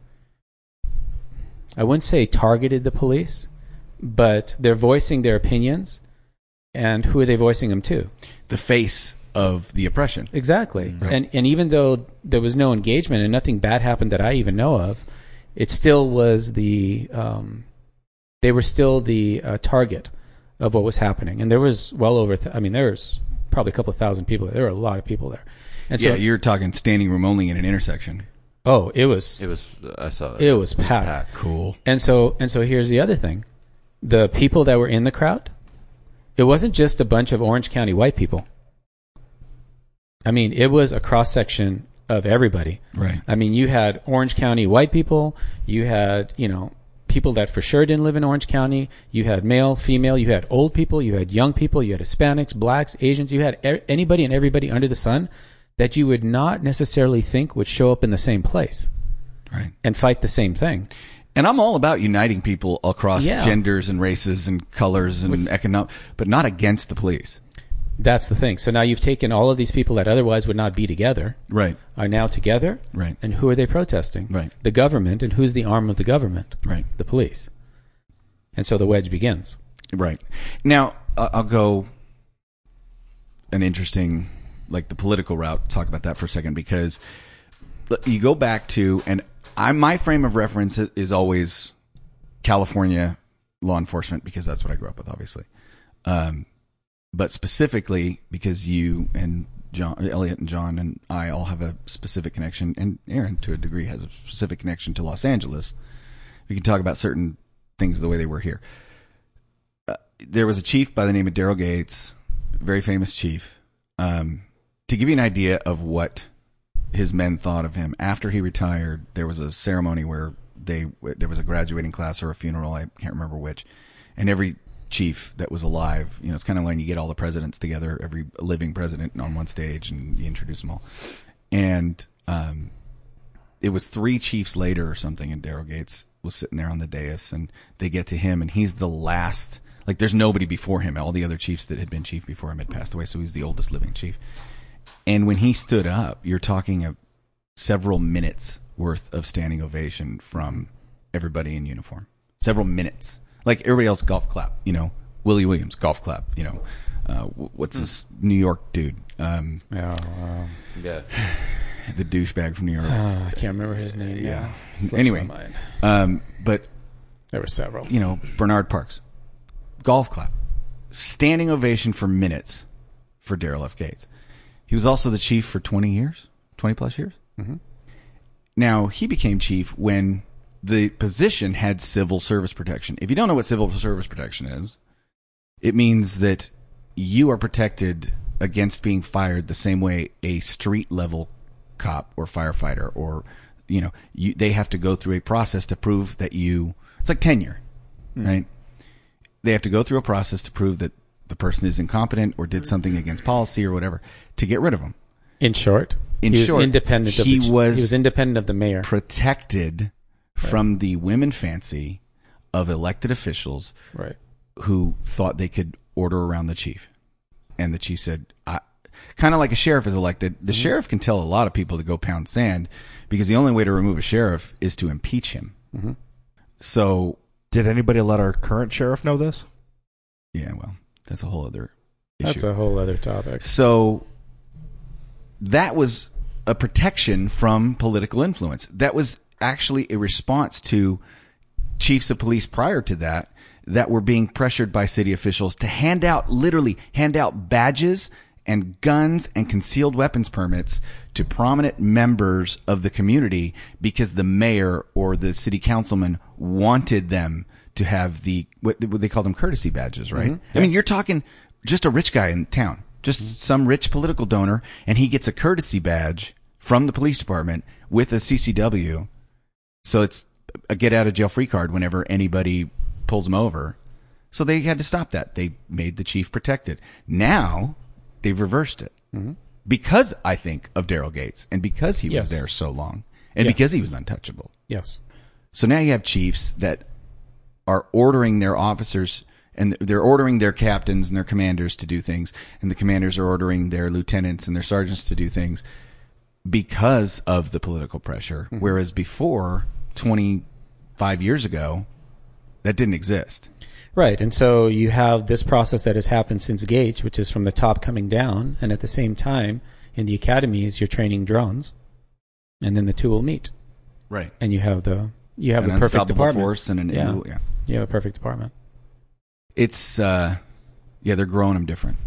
B: I wouldn't say targeted the police, but they're voicing their opinions, and who are they voicing them to?
A: The face of the oppression.
B: Exactly.
A: Right.
B: And and even though there was no engagement and nothing bad happened that I even know of, it still was the um, they were still the uh, target of what was happening. And there was well over th- I mean there was probably a couple of thousand people there. There were a lot of people there. And so
A: yeah, you're talking standing room only in an intersection.
B: oh, it was
E: It was. I saw that.
B: it was packed.
A: Cool.
B: And so and so here's the other thing. The people that were in the crowd, it wasn't just a bunch of Orange County white people. I mean, it was a cross section of everybody.
A: Right.
B: I mean, you had Orange County white people, you had, you know, people that for sure didn't live in Orange County. You had male, female. You had old people. You had young people. You had Hispanics, blacks, Asians. You had er- anybody and everybody under the sun that you would not necessarily think would show up in the same place,
A: right,
B: and fight the same thing.
A: And I'm all about uniting people across
B: Yeah.
A: genders and races and colors and economic, but not against the police.
B: That's the thing. So now you've taken all of these people that otherwise would not be together,
A: Right.
B: are now together.
A: Right.
B: And who are they protesting?
A: Right.
B: The government. And who's the arm of the government?
A: Right.
B: The police. And so the wedge begins.
A: Right. Now, uh, I'll go an interesting, like the political route, talk about that for a second, because you go back to, and I, my frame of reference is always California law enforcement, because that's what I grew up with, obviously. Um, but specifically because you and John, Elliot and John and I all have a specific connection, and Aaron to a degree has a specific connection to Los Angeles. We can talk about certain things the way they were here. Uh, there was a chief by the name of Daryl Gates, very famous chief. Um, to give you an idea of what his men thought of him, after he retired, there was a ceremony where they there was a graduating class or a funeral, I can't remember which, and every chief that was alive, you know, it's kind of like you get all the presidents together, every living president on one stage, and you introduce them all. And um, it was three chiefs later or something, and Daryl Gates was sitting there on the dais, and they get to him, and he's the last. Like, there's nobody before him. All the other chiefs that had been chief before him had passed away, so he's the oldest living chief. And when he stood up, you're talking of several minutes worth of standing ovation from everybody in uniform. Several minutes. Like everybody else, golf clap. You know, Willie Williams, golf clap. You know, uh, what's this New York dude? Um,
B: Yeah. Um,
E: Yeah.
A: the douchebag from New York.
B: uh, I can't remember his name.
A: Yeah.
B: now. Slips
A: Anyway.
B: my mind.
A: Um, but
B: There were several.
A: you know, Bernard Parks, golf clap, standing ovation for minutes for Daryl F. Gates. He was also the chief for twenty years, twenty plus years.
B: Mhm.
A: Now, he became chief when the position had civil service protection. If you don't know what civil service protection is, it means that you are protected against being fired the same way a street level cop or firefighter, or, you know, you, they have to go through a process to prove that you, it's like tenure, mm. right? They have to go through a process to prove that the person is incompetent or did something against policy or whatever to get rid of them.
B: In short,
A: In
B: he
A: short,
B: was independent of
A: he
B: the,
A: was
B: he was independent of the mayor.
A: protected from the women fancy of elected officials
B: Right.
A: who thought they could order around the chief. And the chief said, I, kind of like a sheriff is elected. The mm-hmm. sheriff can tell a lot of people to go pound sand, because the only way to remove a sheriff is to impeach him.
B: Mm-hmm.
A: So,
C: Did anybody let our current sheriff know this?
A: yeah, well, that's a whole other issue.
B: That's a whole other topic.
A: So that was a protection from political influence. That was actually a response to chiefs of police prior to that that were being pressured by city officials to hand out, literally hand out badges and guns and concealed weapons permits to prominent members of the community, because the mayor or the city councilman wanted them to have the, what they call them, courtesy badges, right? Mm-hmm. I mean, you're talking just a rich guy in town, just mm-hmm. some rich political donor, and he gets a courtesy badge from the police department with a C C W. So it's a get out of jail free card whenever anybody pulls him over. So they had to stop that. They made the chief protected. Now they've reversed it, mm-hmm. because I think of Daryl Gates, and because he
B: yes.
A: was there so long, and
B: yes.
A: because he was untouchable.
B: Yes.
A: So now you have chiefs that are ordering their officers, and they're ordering their captains and their commanders to do things, and the commanders are ordering their lieutenants and their sergeants to do things because of the political pressure. Mm-hmm. Whereas before, twenty-five years ago, that didn't exist.
B: Right. And so you have this process that has happened since Gage, which is from the top coming down. And at the same time, in the academies, you're training drones, and then the two will meet.
A: Right.
B: And you have the, you have
A: an
B: a perfect department.
A: Force and an,
B: yeah.
A: yeah.
B: You have a perfect department.
A: It's, uh, yeah, they're growing them different.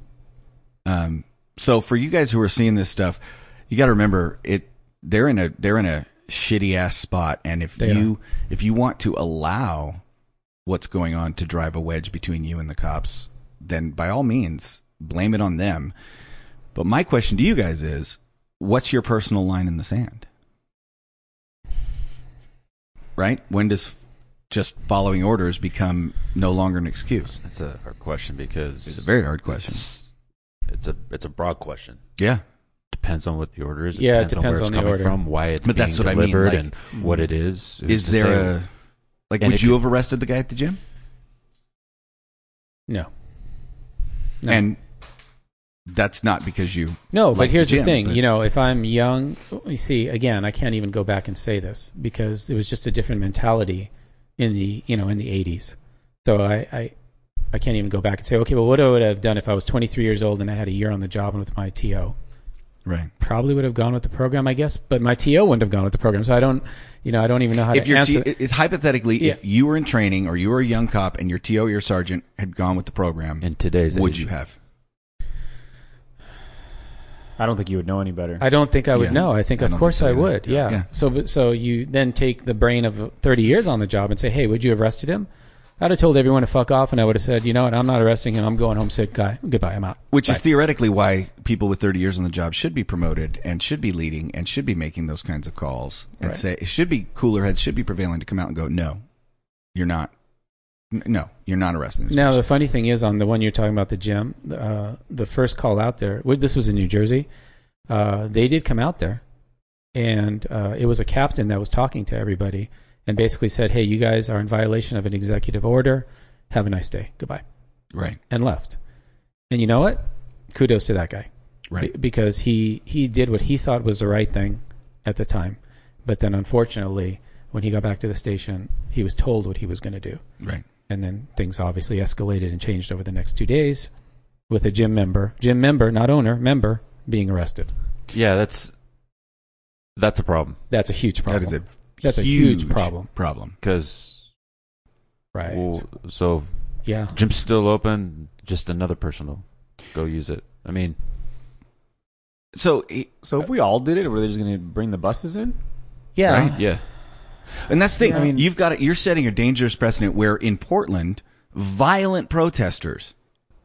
A: Um, so for you guys who are seeing this stuff, you got to remember it, they're in a, they're in a shitty ass spot. And if
B: They
A: you,
B: are.
A: if you want to allow what's going on to drive a wedge between you and the cops, then by all means, blame it on them. But my question to you guys is, what's your personal line in the sand? Right? When does just following orders become no longer an excuse?
E: That's a hard question because
A: It's a very hard question.
E: It's, it's a it's a broad question.
A: Yeah.
E: Depends on what the order is. It
B: Yeah, it
E: depends,
B: depends
E: on where
B: on
E: it's
B: the
E: coming
B: order.
E: from, why it's
A: But
E: being
A: that's what I mean,
E: delivered,
A: like,
E: and what it is. Who's
A: Is
E: to
A: there
E: say?
A: a like?
E: And
A: Would
E: it
A: you
E: could-
A: have arrested the guy at the gym?
B: No. No.
A: And that's not because you.
B: No,
A: like
B: but here's
A: the
B: the,
A: gym,
B: thing.
A: but-
B: You know, if I'm young, you see, again, I can't even go back and say this because it was just a different mentality in the, you know, in the eighties. So I, I, I can't even go back and say, okay, well, what would I have done if I was twenty-three years old and I had a year on the job and with my T O?
A: Right.
B: Probably would have gone with the program, I guess, but my T O wouldn't have gone with the program. So I don't, you know, I don't even know how
A: If
B: to
A: you're
B: answer.
A: T- it, hypothetically,
B: Yeah.
A: if you were in training or you were a young cop and your T O or your sergeant had gone with the program,
E: in today's
A: would
E: age.
A: you have?
D: I don't think you would know any better.
B: I don't think I would
A: Yeah.
B: know. I think,
A: I
B: of
A: don't
B: course,
A: think so
B: I
A: either.
B: would. Yeah.
A: Yeah.
B: So, but- so you then take the brain of thirty years on the job and say, "Hey, would you have arrested him?" I'd have told everyone to fuck off, and I would have said, "You know what? I'm not arresting him. I'm going home sick, guy. Goodbye. I'm out."
A: Which is
B: Bye.
A: theoretically why people with thirty years on the job should be promoted and should be leading and should be making those kinds of calls and
B: Right.
A: say it should be cooler heads should be prevailing to come out and go, no, you're not. N- No, you're not arresting this
B: Now,
A: person.
B: the funny thing is, on the one you're talking about, the gym, uh, the first call out there, well, this was in New Jersey. Uh, they did come out there, and uh, it was a captain that was talking to everybody and basically said, "Hey, you guys are in violation of an executive order. Have a nice day. Goodbye,"
A: Right,
B: and left. And you know what? Kudos to that guy.
A: right.
B: Be- because he, he did what he thought was the right thing at the time. But then, unfortunately, when he got back to the station, he was told what he was going to do.
A: Right.
B: And then things obviously escalated and changed over the next two days with a gym member, gym member, not owner, member, being arrested.
E: Yeah, that's that's a problem
B: That's a huge problem.
A: That is a
B: That's a huge problem.
A: Problem.
E: because
B: Right.
E: well, so
B: Yeah.
E: gym's still open. Just another person will go use it. I mean,
A: So, it-
D: So if we all did it, were they just going to bring the buses in?
B: Yeah.
A: Right.
E: yeah,
A: and that's the thing.
B: Yeah.
A: I mean, you've got it. You're setting a dangerous precedent where in Portland, violent protesters,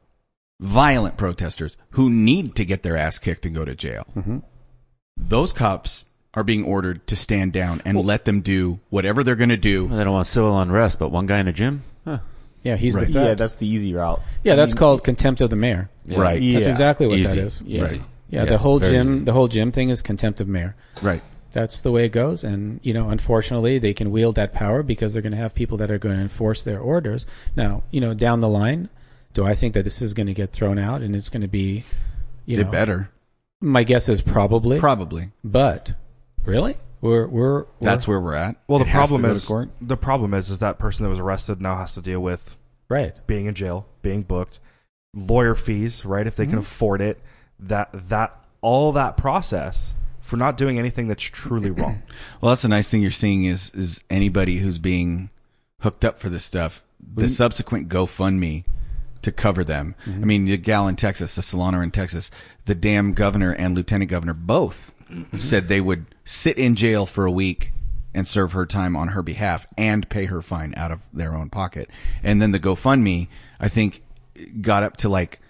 A: violent protesters who need to get their ass kicked and go to jail,
B: Mm-hmm.
A: those cops are being ordered to stand down and let them do whatever they're going to do.
E: they don't want civil unrest, but one guy in a gym. Huh.
B: Yeah, he's
A: Right.
B: the threat.
D: Yeah, that's the easy route.
B: Yeah,
D: I
B: that's
D: mean,
B: called contempt of the mayor.
E: Yeah.
A: Right.
B: That's
D: Yeah.
B: exactly what
E: Easy.
B: that is.
E: Easy.
A: Right.
B: Yeah,
E: Yeah,
B: the whole
E: very
B: gym,
E: easy.
B: the whole gym thing is contempt of mayor.
A: Right.
B: That's the way it goes. And, you know, unfortunately, they can wield that power because they're going to have people that are going to enforce their orders. Now, you know, down the line, do I think that this is going to get thrown out and it's going to be, you
A: They
B: know,
A: better.
B: my guess is probably.
A: Probably.
B: But, really? We're, we're, we're
A: That's where we're at.
C: Well, the
A: It has to
C: problem
A: go to
C: is
A: court.
C: the problem is is that person that was arrested now has to deal with
B: right.
C: being in jail, being booked, lawyer fees, right? If they can
B: Mhm.
C: afford it, that that all that process for not doing anything that's truly wrong.
A: Well, that's the nice thing you're seeing is is anybody who's being hooked up for this stuff, the
D: We-
A: subsequent GoFundMe to cover them. I mean, the gal in Texas, the Solano in Texas, the damn governor and lieutenant governor both said they would sit in jail for a week and serve her time on her behalf and pay her fine out of their own pocket. And then the GoFundMe, I think, got up to like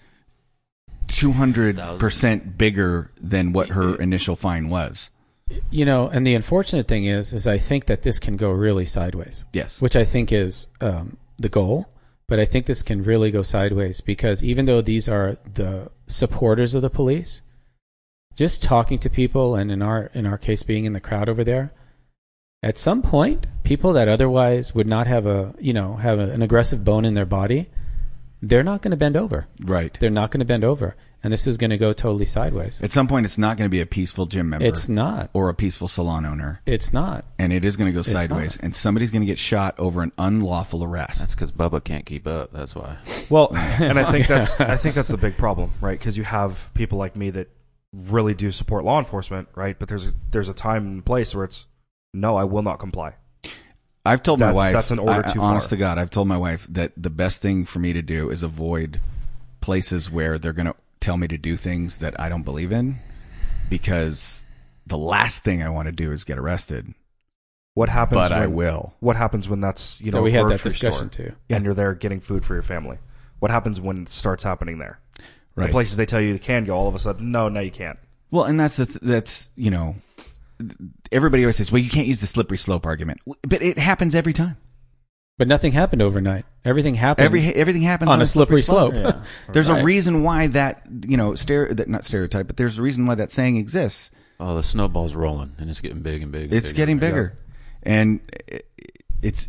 A: two hundred percent bigger than what her initial fine was.
B: You know, and the unfortunate thing is, is I think that this can go really sideways.
A: Yes.
B: Which I think is um, the goal. But I think this can really go sideways because even though these are the supporters of the police, just talking to people, and in our in our case being in the crowd over there, at some point, people that otherwise would not have a you know have a, an aggressive bone in their body, they're not going to bend over.
A: Right.
B: They're not going to bend over, and this is going to go totally sideways.
A: At some point, it's not going to be a peaceful gym member.
B: It's not.
A: Or a peaceful salon owner.
B: It's not.
A: And it is going to go sideways.
B: not.
A: And somebody's going to get shot over an unlawful arrest.
E: That's because Bubba can't keep up. That's why.
C: Well, and I think that's I think that's the big problem, right? Because you have people like me that really do support law enforcement, right? But there's a, there's a time and place where it's no, I will not comply.
A: I've told my
C: That's-
A: wife,
C: that's an order
A: I-
C: too
A: honest
C: far.
A: to God, I've told my wife that the best thing for me to do is avoid places where they're going to tell me to do things that I don't believe in, because the last thing I want to do is get arrested.
C: What happens?
A: But
C: when,
A: I will.
C: What happens when that's you know
B: So we
C: a
B: had that
C: grocery
B: discussion
C: store
B: too.
C: and you're there getting food for your family? What happens when it starts happening there?
A: Right.
C: The places they tell you you can go, all of a sudden, no, no, you can't.
A: Well, and that's the th- that's you know, everybody always says, well, you can't use the slippery slope argument, but it happens every time.
B: But nothing happened overnight. Everything happened
A: Every everything happens
B: on a slippery slope.
D: Yeah.
A: There's
B: Right.
A: a reason why that you know stere- that not stereotype, but there's a reason why that saying exists.
E: Oh, the snowball's rolling, and it's getting big and big. And
A: It's
E: bigger
A: getting
E: and
A: bigger, and it- it's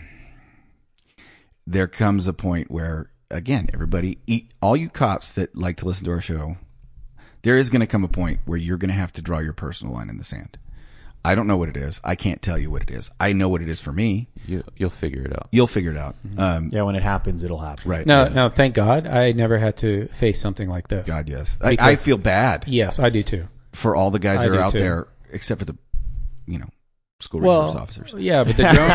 A: there comes a point where again, everybody, eat, all you cops that like to listen to our show, there is going to come a point where you're going to have to draw your personal line in the sand. I don't know what it is. I can't tell you what it is. I know what it is for me.
E: You, you'll figure it out.
A: You'll figure it out. Um,
D: Yeah, when it happens, it'll happen.
A: right.
B: Now,
E: Yeah.
B: now, thank God, I never had to face something like this.
A: God, yes. I, I
B: Because-
A: feel bad
B: Yes, I do too.
A: for all the guys
B: I
A: that are
B: do
A: out
B: too.
A: there, except for the, you know, school resource
B: Well,
A: officers.
B: yeah, but the drone,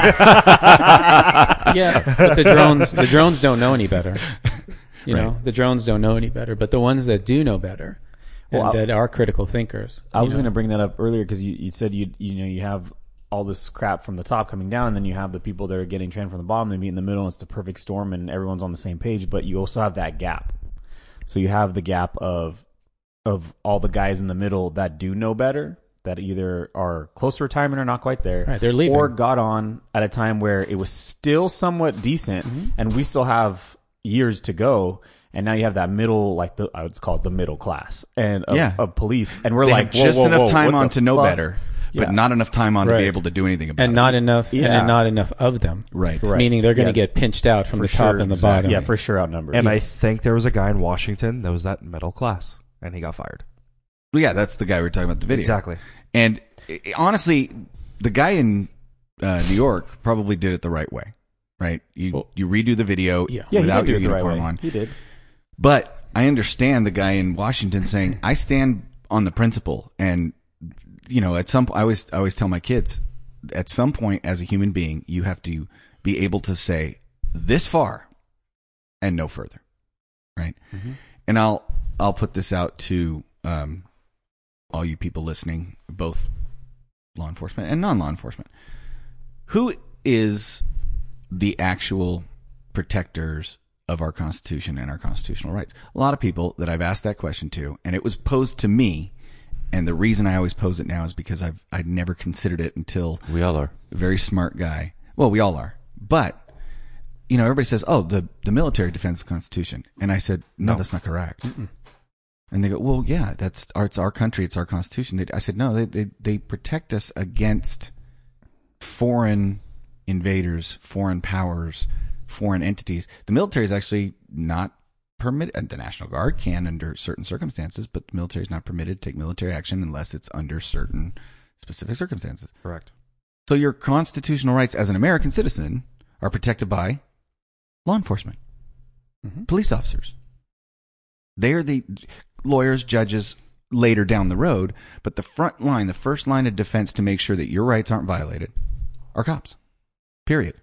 B: yeah, but the drones, the drones don't know any better. You know, the drones don't know any better. But the ones that do know better,
D: Well,
B: and
D: I-
B: that are critical thinkers.
D: I
B: you
D: was
B: know.
D: going to bring that up earlier because you, you said you you know you have all this crap from the top coming down, and then you have the people that are getting trained from the bottom. They meet in the middle, and it's the perfect storm, and everyone's on the same page. But you also have that gap. So you have the gap of of all the guys in the middle that do know better, that either are close to retirement or not quite there,
B: Right, they're leaving.
D: or got on at a time where it was still somewhat decent,
B: Mm-hmm.
D: and we still have years to go. And now you have that middle, like the I would call it the middle class, and of,
A: Yeah.
D: of police, and we're
A: They
D: like
A: have just
D: whoa, whoa,
A: enough
D: whoa,
A: time
D: what
A: on
D: the
A: to know
D: fuck?
A: better, but
D: Yeah.
A: not enough time on to
B: Right.
A: be able to do anything about
B: and
A: it.
B: not enough,
D: Yeah.
B: and not enough of them.
A: Right.
D: Right.
B: Meaning they're going to
D: Yeah.
B: get pinched out from
D: For
B: the top
D: sure,
B: and the
D: exactly.
B: bottom.
D: Yeah, for sure outnumbered.
C: And I
D: Yes.
C: think there was a guy in Washington that was that middle class, and he got fired.
A: Well, yeah, that's the guy we were talking about the video.
C: Exactly.
A: And i- honestly, the guy in uh, New York probably did it the right way, right? You
B: Well,
A: you redo the video
B: yeah.
D: yeah, he
A: without
D: did do
A: your
D: it the right
A: uniform
D: way.
A: on.
D: He did.
A: But I understand the guy in Washington saying, "I stand on the principle," and you know, at some, I always, I always tell my kids, at some point, as a human being, you have to be able to say this far and no further, right?
B: Mm-hmm.
A: And I'll, I'll put this out to um, all you people listening, both law enforcement and non-law enforcement. Who is the actual protectors of our Constitution and our constitutional rights? A lot of people that I've asked that question to, and it was posed to me, and the reason I always pose it now is because I've I'd never considered it until
E: We all are.
A: a very smart guy. Well, we all are, but you know, everybody says, "Oh, the the military defends the Constitution," and I said, "No,
C: No.
A: that's not correct." Mm-mm. And they go, "Well, yeah, that's our, it's our country, it's our Constitution." They, I said, "No, they, they they protect us against foreign invaders, foreign powers, foreign entities. The military is actually not permitted. The National Guard can under certain circumstances, but the military is not permitted to take military action unless it's under certain specific circumstances.
C: Correct.
A: So your constitutional rights as an American citizen are protected by law enforcement,
B: Mhm.
A: police officers. They are the lawyers, judges later down the road, but the front line, the first line of defense to make sure that your rights aren't violated are cops. Period.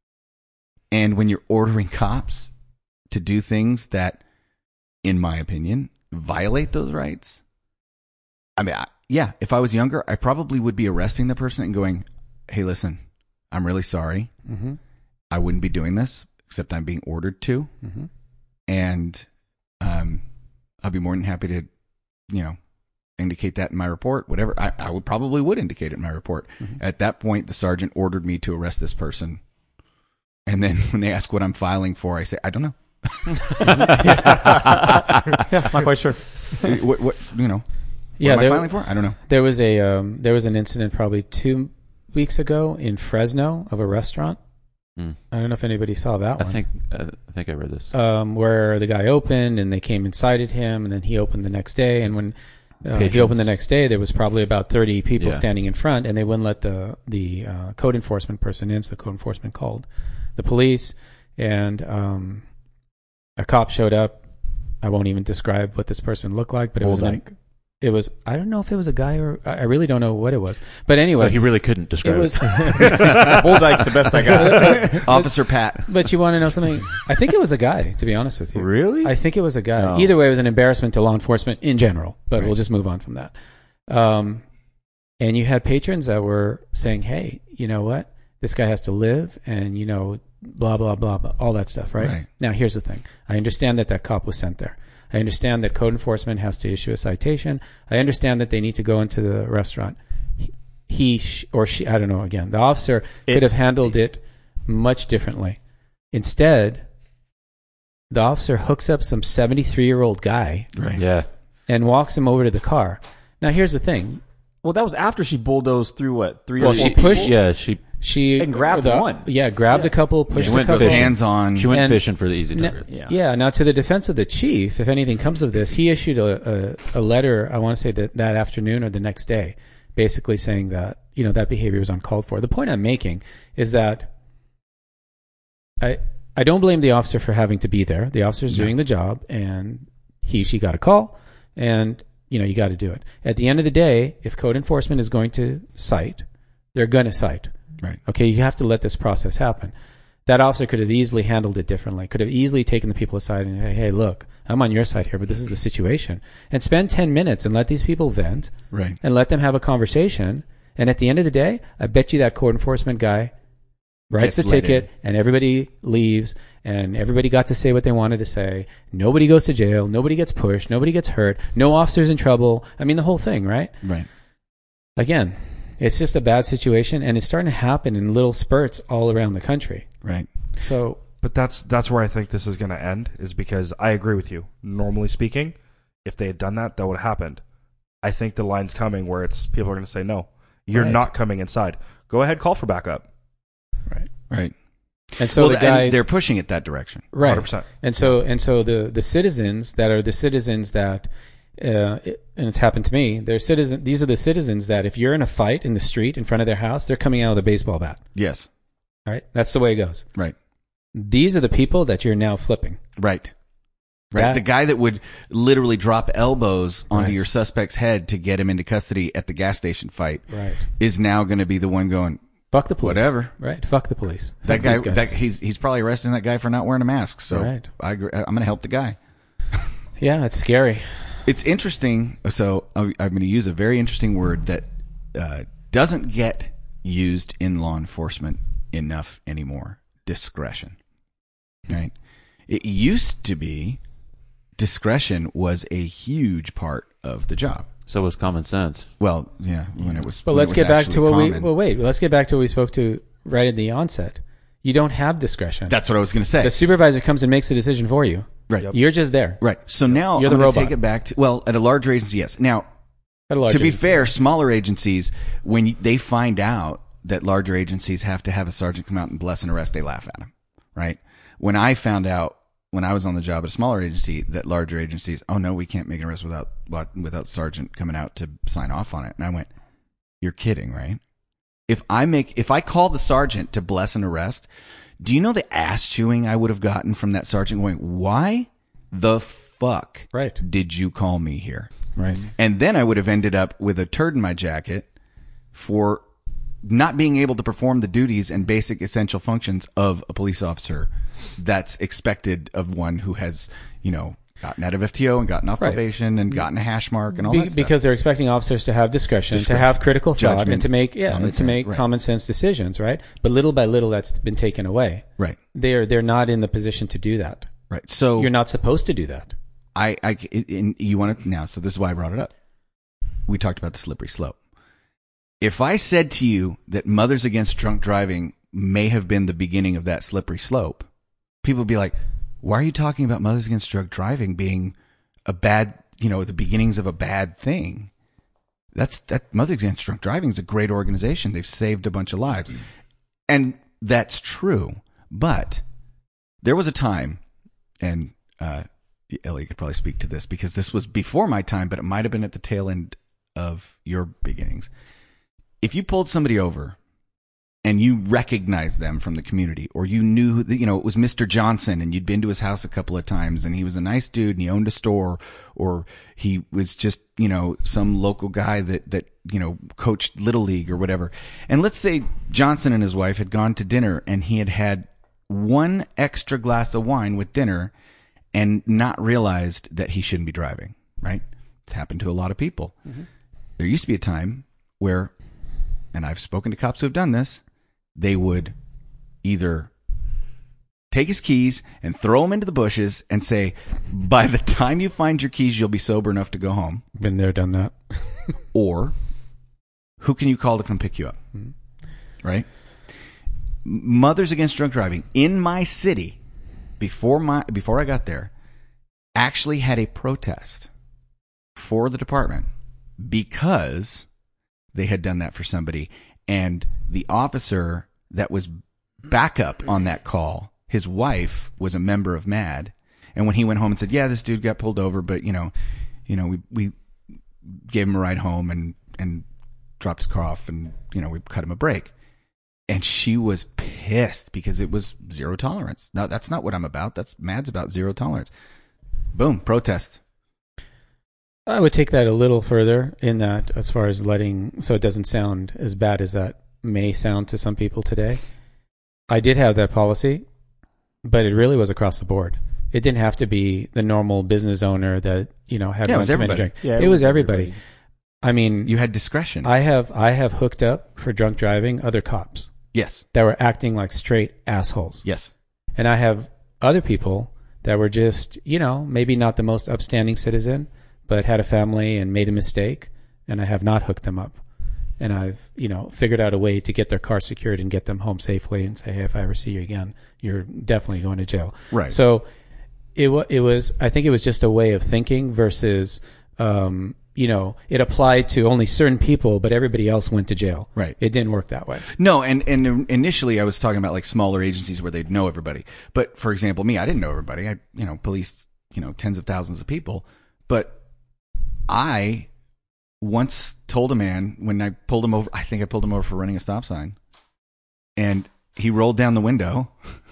A: And when you're ordering cops to do things that, in my opinion, violate those rights, I mean, I, yeah, if I was younger, I probably would be arresting the person and going, "Hey, listen, I'm really sorry.
B: Mm-hmm.
A: I wouldn't be doing this, except I'm being ordered to."
B: Mm-hmm.
A: And um, I'll be more than happy to, you know, indicate that in my report, whatever. I, I would probably would indicate it in my report.
B: Mhm.
A: At that point, the sergeant ordered me to arrest this person. And then when they ask what I'm filing for, I say, "I don't know."
D: Yeah, not quite sure.
A: what, what, you know, what
B: Yeah,
A: am I
B: there,
A: filing for? I don't know.
B: there was a um, there was an incident probably two weeks ago in Fresno of a restaurant.
E: Mm.
B: I don't know if anybody saw that
E: I
B: one.
E: think uh, I think I read this.
B: um, where the guy opened and they came and cited him, and then he opened the next day. And when uh, he
E: Patrons.
B: opened the next day, there was probably about thirty people
E: Yeah.
B: standing in front, and they wouldn't let the the uh, code enforcement person in. So the code enforcement called the police, and um, a cop showed up. I won't even describe what this person looked like, but it was an,
D: Oldike.
B: it was I don't know if it was a guy or I I really don't know what it was. But anyway,
E: Well, he really couldn't describe
B: it
E: it.
B: was.
D: Oldike's the best I got.
A: Officer Pat.
B: But you want to know something? I think it was a guy, to be honest with you.
D: Really?
B: I think it was a guy.
D: No.
B: Either way, it was an embarrassment to law enforcement in general, but
A: Right.
B: we'll just move on from that. Um, and you had patrons that were saying, "Hey, you know what? This guy has to live," and, you know, blah, blah, blah, blah, all that stuff, right?
A: Right.
B: Now, here's the thing. I understand that that cop was sent there. I understand that code enforcement has to issue a citation. I understand that they need to go into the restaurant. He, he sh- or she, I don't know, again, the officer
D: It.
B: could have handled it much differently. Instead, the officer hooks up some seventy-three-year-old guy
A: Right.
E: Yeah.
B: and walks him over to the car. Now, here's the thing.
D: Well, that was after she bulldozed through what three
B: Well,
D: or four
B: she
D: people?
B: pushed-
E: Yeah, she
B: She
D: And grabbed
B: the-
D: one.
B: Yeah, grabbed a couple, pushed
E: She
B: a
E: went
B: couple.
E: fishing.
A: Hands on.
E: she went
B: And-
E: fishing for the easy
B: Now-
E: target.
D: Yeah.
B: Yeah. Now, to the defense of the chief, if anything comes of this, he issued a, a, a letter, I want to say that, that afternoon or the next day, basically saying that, you know, that behavior was uncalled for. The point I'm making is that I I don't blame the officer for having to be there. The officer's
A: No.
B: doing the job, and he, she got a call, and, you know, you got to do it. At the end of the day, if code enforcement is going to cite, they're going to cite.
A: Right.
B: Okay, you have to let this process happen. That officer could have easily handled it differently, could have easily taken the people aside and, hey, hey, look, I'm on your side here, but this is the situation. And spend ten minutes and let these people vent
A: Right.
B: and let them have a conversation. And at the end of the day, I bet you that code enforcement guy writes
A: Gets
B: the
A: let
B: ticket
A: in.
B: and everybody leaves and everybody got to say what they wanted to say. Nobody goes to jail. Nobody gets pushed. Nobody gets hurt. No officer's in trouble. I mean, the whole thing, right?
A: Right.
B: Again, it's just a bad situation, and it's starting to happen in little spurts all around the country.
A: Right.
B: So,
C: But that's that's where I think this is going to end, is because I agree with you. Normally speaking, if they had done that, that would have happened. I think the line's coming where it's people are going to say, no, you're
B: Right.
C: not coming inside. Go ahead, call for backup.
B: right.
A: Right.
B: And so
A: well,
B: the
A: and
B: guys,
A: they're pushing it that direction.
C: one
B: right.
C: hundred percent.
B: And so, and so the, the citizens that are the citizens that, uh, it, and it's happened to me, they're citizen, these are the citizens that if you're in a fight in the street in front of their house, they're coming out with a baseball bat.
A: Yes.
B: Right? That's the way it goes.
A: Right.
B: These are the people that you're now flipping.
A: Right. Right.
B: That-
A: the guy that would literally drop elbows onto
B: Right.
A: your suspect's head to get him into custody at the gas station fight
B: Right.
A: is now going to be the one going,
B: Fuck the police.
A: Whatever.
B: Right. Fuck the police.
A: that
B: Fuck
A: guy,
B: these guys.
A: that, he's, he's probably arresting that guy for not wearing a mask. So
B: Right.
A: I agree, I'm going to help the guy.
B: Yeah, it's scary.
A: It's interesting. So I'm going to use a very interesting word that uh, doesn't get used in law enforcement enough anymore. Discretion. Right. It used to be discretion was a huge part of the job.
E: So was common sense.
A: Well, yeah, when it was.
B: But
A: when
B: let's
A: it was
B: get back to
A: actually
B: what we,
A: common.
B: well, wait, let's get back to what we spoke to right at the onset. You don't have discretion.
A: That's what I was going to say.
B: The supervisor comes and makes the decision for you.
A: Right.
B: You're just there.
A: Right. So now
B: You're
A: I'm
B: the
A: going to
B: robot.
A: take it back to, well, at a larger agency, yes. Now,
B: At a large
A: to be
B: agency.
A: fair, smaller agencies, when you, they find out that larger agencies have to have a sergeant come out and bless an arrest, they laugh at them. Right. When I found out, when I was on the job at a smaller agency, that larger agencies, oh no, we can't make an arrest without without sergeant coming out to sign off on it. And I went, you're kidding, right? If I make, if I call the sergeant to bless an arrest, do you know the ass chewing I would have gotten from that sergeant going, why the fuck
B: Right.
A: did you call me here?
B: Right.
A: And then I would have ended up with a turd in my jacket for not being able to perform the duties and basic essential functions of a police officer that's expected of one who has, you know, gotten out of F T O and gotten off
B: Right.
A: probation and gotten a hash mark and all
B: Be-
A: that stuff.
B: because they're expecting officers to have discretion,
A: Discretion.
B: to have critical thought,
A: Judgment,
B: and to make yeah,
A: common
B: and to
A: sense,
B: make
A: right.
B: common sense decisions, right? But little by little, that's been taken away.
A: Right.
B: They're they're not in the position to do that.
A: Right. So
B: You're not supposed to do that.
A: I, I, and you want to now, so this is why I brought it up. We talked about the slippery slope. If I said to you that Mothers Against Drunk Driving may have been the beginning of that slippery slope, people would be like, why are you talking about Mothers Against Drunk Driving being a bad, you know, the beginnings of a bad thing? That's, that Mothers Against Drunk Driving is a great organization. They've saved a bunch of lives. And that's true. But there was a time, and, uh, Ellie could probably speak to this because this was before my time, but it might have been at the tail end of your beginnings. If you pulled somebody over and you recognized them from the community, or you knew that, you know, it was Mister Johnson and you'd been to his house a couple of times and he was a nice dude and he owned a store, or he was just, you know, some local guy that, that, you know, coached Little League or whatever. And let's say Johnson and his wife had gone to dinner and he had had one extra glass of wine with dinner and not realized that he shouldn't be driving, right? It's happened to a lot of people. Mm-hmm. There used to be a time where, and I've spoken to cops who have done this, they would either take his keys and throw them into the bushes and say, by the time you find your keys, you'll be sober enough to go home.
B: Been there, done that.
A: Or, who can you call to come pick you up?
B: Mm-hmm.
A: Right? Mothers Against Drunk Driving in my city, before my before I got there, actually had a protest for the department because they had done that for somebody, and the officer that was backup on that call, his wife was a member of MAD, and when he went home and said, "Yeah, this dude got pulled over, but you know, you know, we we gave him a ride home and and dropped his car off, and you know, we cut him a break." And she was pissed because it was zero tolerance. No, that's not what I'm about. That's MAD's about zero tolerance. Boom, protest.
B: I would take that a little further in that, as far as letting, so it doesn't sound as bad as that may sound to some people today. I did have that policy, but it really was across the board. It didn't have to be the normal business owner that, you know, had
A: Yeah, it
B: one
A: was
B: too many
A: everybody.
B: drink.
D: Yeah,
B: it, was everybody. I mean,
A: You had discretion.
B: I have I have hooked up for drunk driving other cops
A: yes,
B: that were acting like straight assholes.
A: yes.
B: And I have other people that were just, you know, maybe not the most upstanding citizen, but had a family and made a mistake, and I have not hooked them up. And I've, you know, figured out a way to get their car secured and get them home safely and say, hey, if I ever see you again, you're definitely going to jail.
A: Right.
B: So it, wa- it was, I think it was just a way of thinking versus, um, you know, it applied to only certain people, but everybody else went to jail.
A: Right.
B: It didn't work that way.
A: No, and, and initially I was talking about like smaller agencies where they'd know everybody. But for example, me, I didn't know everybody. I, you know, policed, you know, tens of thousands of people. But I once told a man when I pulled him over, I think I pulled him over for running a stop sign, and he rolled down the window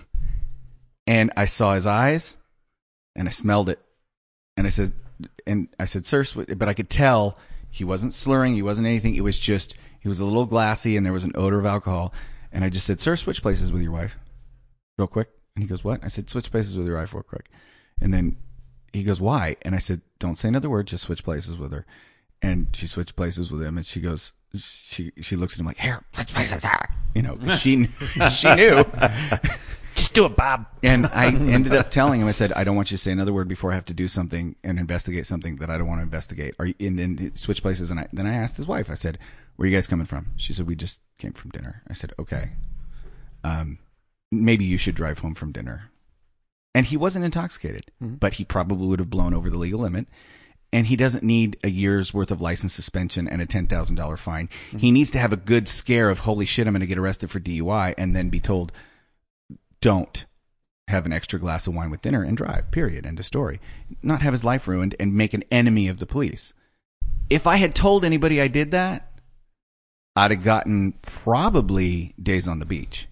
A: and I saw his eyes and I smelled it. And I said, and I said, sir, sw-" but I could tell he wasn't slurring. He wasn't anything. It was just, he was a little glassy and there was an odor of alcohol. And I just said, sir, switch places with your wife real quick. And he goes, what? I said, switch places with your wife real quick. And then he goes, why? And I said, don't say another word. Just switch places with her. And she switched places with him. And she goes, she, she looks at him like, here, switch places. You know, she, she knew. Just do it, Bob. And I ended up telling him, I said, I don't want you to say another word before I have to do something and investigate something that I don't want to investigate. Are you in, in switch places? And I, then I asked his wife, I said, where are you guys coming from? She said, we just came from dinner. I said, okay. Um, maybe you should drive home from dinner. And he wasn't intoxicated, mm-hmm. but he probably would have blown over the legal limit. And he doesn't need a year's worth of license suspension and a ten thousand dollars fine. Mm-hmm. He needs to have a good scare of, holy shit, I'm going to get arrested for D U I, and then be told, don't have an extra glass of wine with dinner and drive, period, end of story. Not have his life ruined and make an enemy of the police. If I had told anybody I did that, I'd have gotten probably days on the beach.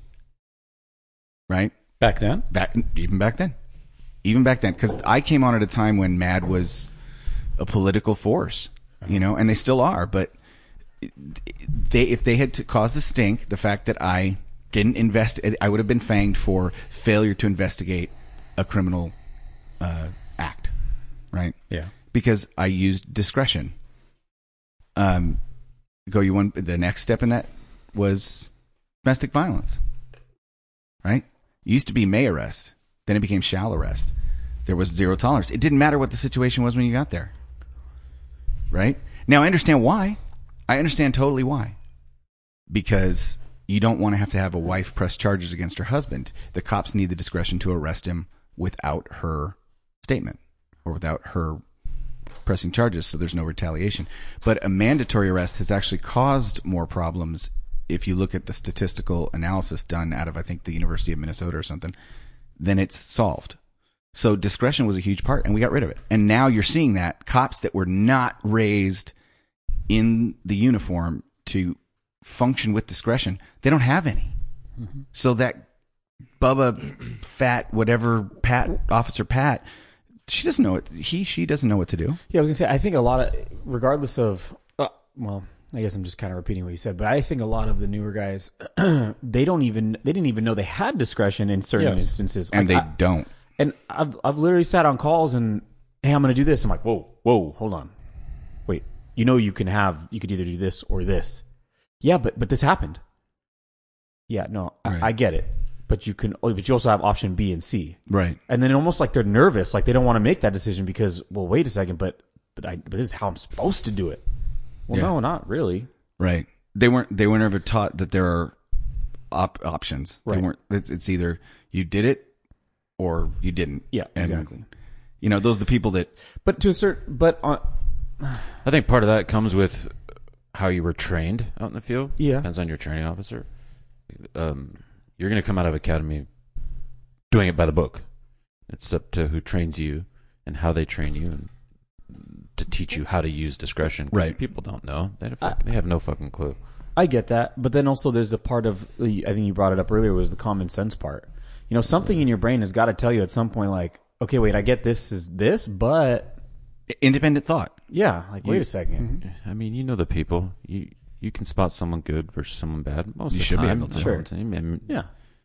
A: Right?
B: Back then?
A: Back, even back then. Even back then. Because I came on at a time when MAD was a political force, you know, and they still are. But they, if they had to cause the stink, the fact that I didn't invest, I would have been fanged for failure to investigate a criminal uh, act, right?
B: Yeah.
A: Because I used discretion. Um, go. You want the next step in that was domestic violence, right? It used to be may arrest, then it became shall arrest. There was zero tolerance. It didn't matter what the situation was when you got there, right? Now I understand why. I understand totally why. Because you don't want to have to have a wife press charges against her husband. The cops need the discretion to arrest him without her statement or without her pressing charges, so there's no retaliation. But a mandatory arrest has actually caused more problems if you look at the statistical analysis done out of, I think, the University of Minnesota or something, then it's solved. So discretion was a huge part, and we got rid of it. And now you're seeing that cops that were not raised in the uniform to function with discretion, they don't have any. Mm-hmm. So that Bubba, fat, whatever, Pat, Officer Pat, she doesn't know it. He, she doesn't know what to do.
D: Yeah, I was gonna say, I think a lot of, regardless of, uh, well, I guess I'm just kind of repeating what you said, but I think a lot of the newer guys, they don't even, they didn't even know they had discretion in certain
B: yes.
D: instances,
A: and
D: like,
A: they
D: I,
A: don't.
D: And I've, I've literally sat on calls and, hey, I'm going to do this. I'm like, whoa, whoa, hold on, wait. You know, you can have, you could either do this or this. Yeah, but but this happened. Yeah, no,
A: right.
D: I, I get it. But you can, but you also have option B and C.
A: Right.
D: And then almost like they're nervous, like they don't want to make that decision because, well, wait a second, but but I but this is how I'm supposed to do it. Well,
A: yeah.
D: no, not really.
A: Right. They weren't. They were never taught that there are op- options. They
D: Right.
A: weren't. It's, it's either you did it or you didn't.
D: Yeah,
A: And,
D: exactly.
A: You know, those are the people that.
D: But to a certain, but on,
E: I think part of that comes with how you were trained out in the field.
D: Yeah.
E: Depends on your training officer. Um, you're going to come out of academy doing it by the book. It's up to who trains you and how they train you and to teach you how to use discretion. 'Cause
A: Right.
E: people don't know. They have,
D: I-
E: they have no fucking clue.
D: I get that, but then also there's the part of, I think you brought it up earlier, was the common sense part. You know, something in your brain has got to tell you at some point, like, okay, wait, I get this is this, but
A: Independent thought.
D: yeah, like, wait
E: You-
D: a second.
E: I mean, you know the people. You you can spot someone good versus someone bad most
A: You
E: of the
A: should be
E: time.
A: able to.
E: All the time. And
D: Yeah.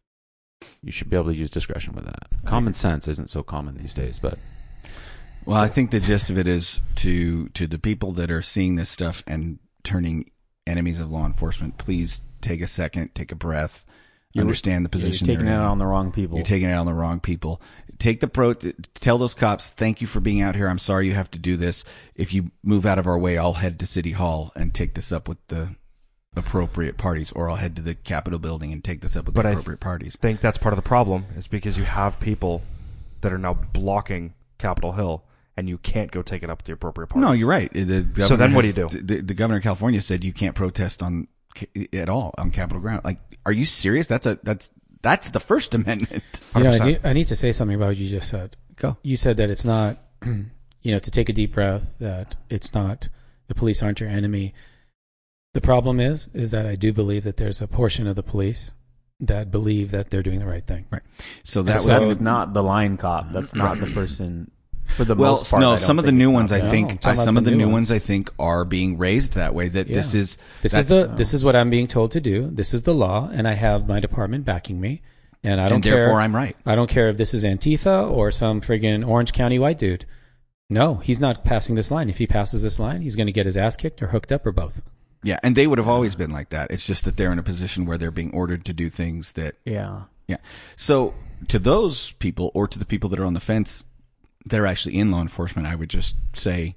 E: you should be able to use discretion with that. Common sense isn't so common these days, but
A: Well, I think the gist of it is to to the people that are seeing this stuff and turning enemies of law enforcement. Please take a second, take a breath,
D: You're-
A: understand the
D: You're
A: position.
D: taking it
A: they're in.
D: on the wrong people.
A: You're taking it on the wrong people. Take the pro. Tell those cops, thank you for being out here. I'm sorry you have to do this. If you move out of our way, I'll head to City Hall and take this up with the appropriate parties, or I'll head to the Capitol building and take this up with
C: But
A: the
C: I
A: appropriate parties.
C: I think that's part of the problem is because you have people that are now blocking Capitol Hill, and you can't go take it up with the appropriate parties.
A: No, you're right. The governor
C: So then what do
A: has-
C: you do?
A: The, the governor of California said you can't protest on at all on Capitol ground. Like, are you serious? That's a that's that's the First Amendment.
B: You know, I,
C: one hundred percent.
B: need, I need to say something about what you just said.
A: Go.
B: You said that it's not, you know, to take a deep breath, that it's not, the police aren't your enemy. The problem is, is that I do believe that there's a portion of the police that believe that they're doing the right thing.
A: Right. So that
B: so
A: was
D: That's not the line cop. That's not the person. For the
A: well,
D: most part, I
A: no.
D: don't
A: Some of the
D: think
A: new
D: it's
A: ones,
D: not
A: I
D: that.
B: No,
A: think,
B: I'm talking
A: uh, some
B: about
A: of the
B: the
A: new
B: new
A: ones,
B: ones.
A: I think, are being raised that way. That this
B: Yeah.
A: is
B: This is
A: that's-
B: the this is what I'm being told to do. This is the law, and I have my department backing me. And I don't
A: and
B: care.
A: therefore I'm right.
B: I don't care if this is Antifa or some friggin' Orange County white dude. No, he's not passing this line. If he passes this line, he's going to get his ass kicked or hooked up or both.
A: Yeah, and they would have always been like that. It's just that they're in a position where they're being ordered to do things that.
D: Yeah.
A: Yeah. So to those people, or to the people that are on the fence, that are actually in law enforcement, I would just say,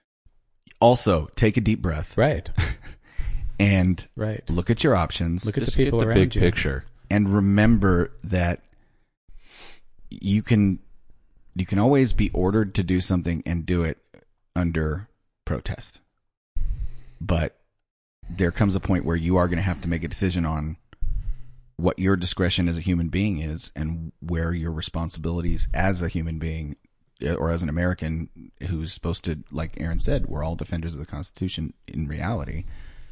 A: also take a deep breath
B: Right.
A: and
B: Right.
A: look at your options.
B: Look at
E: just
B: the people
E: get the
B: around
E: big
B: you.
E: picture.
A: And remember that you can you can always be ordered to do something and do it under protest. But there comes a point where you are going to have to make a decision on what your discretion as a human being is and where your responsibilities as a human being uh, or as an American who's supposed to, like Aaron said, we're all defenders of the Constitution in reality.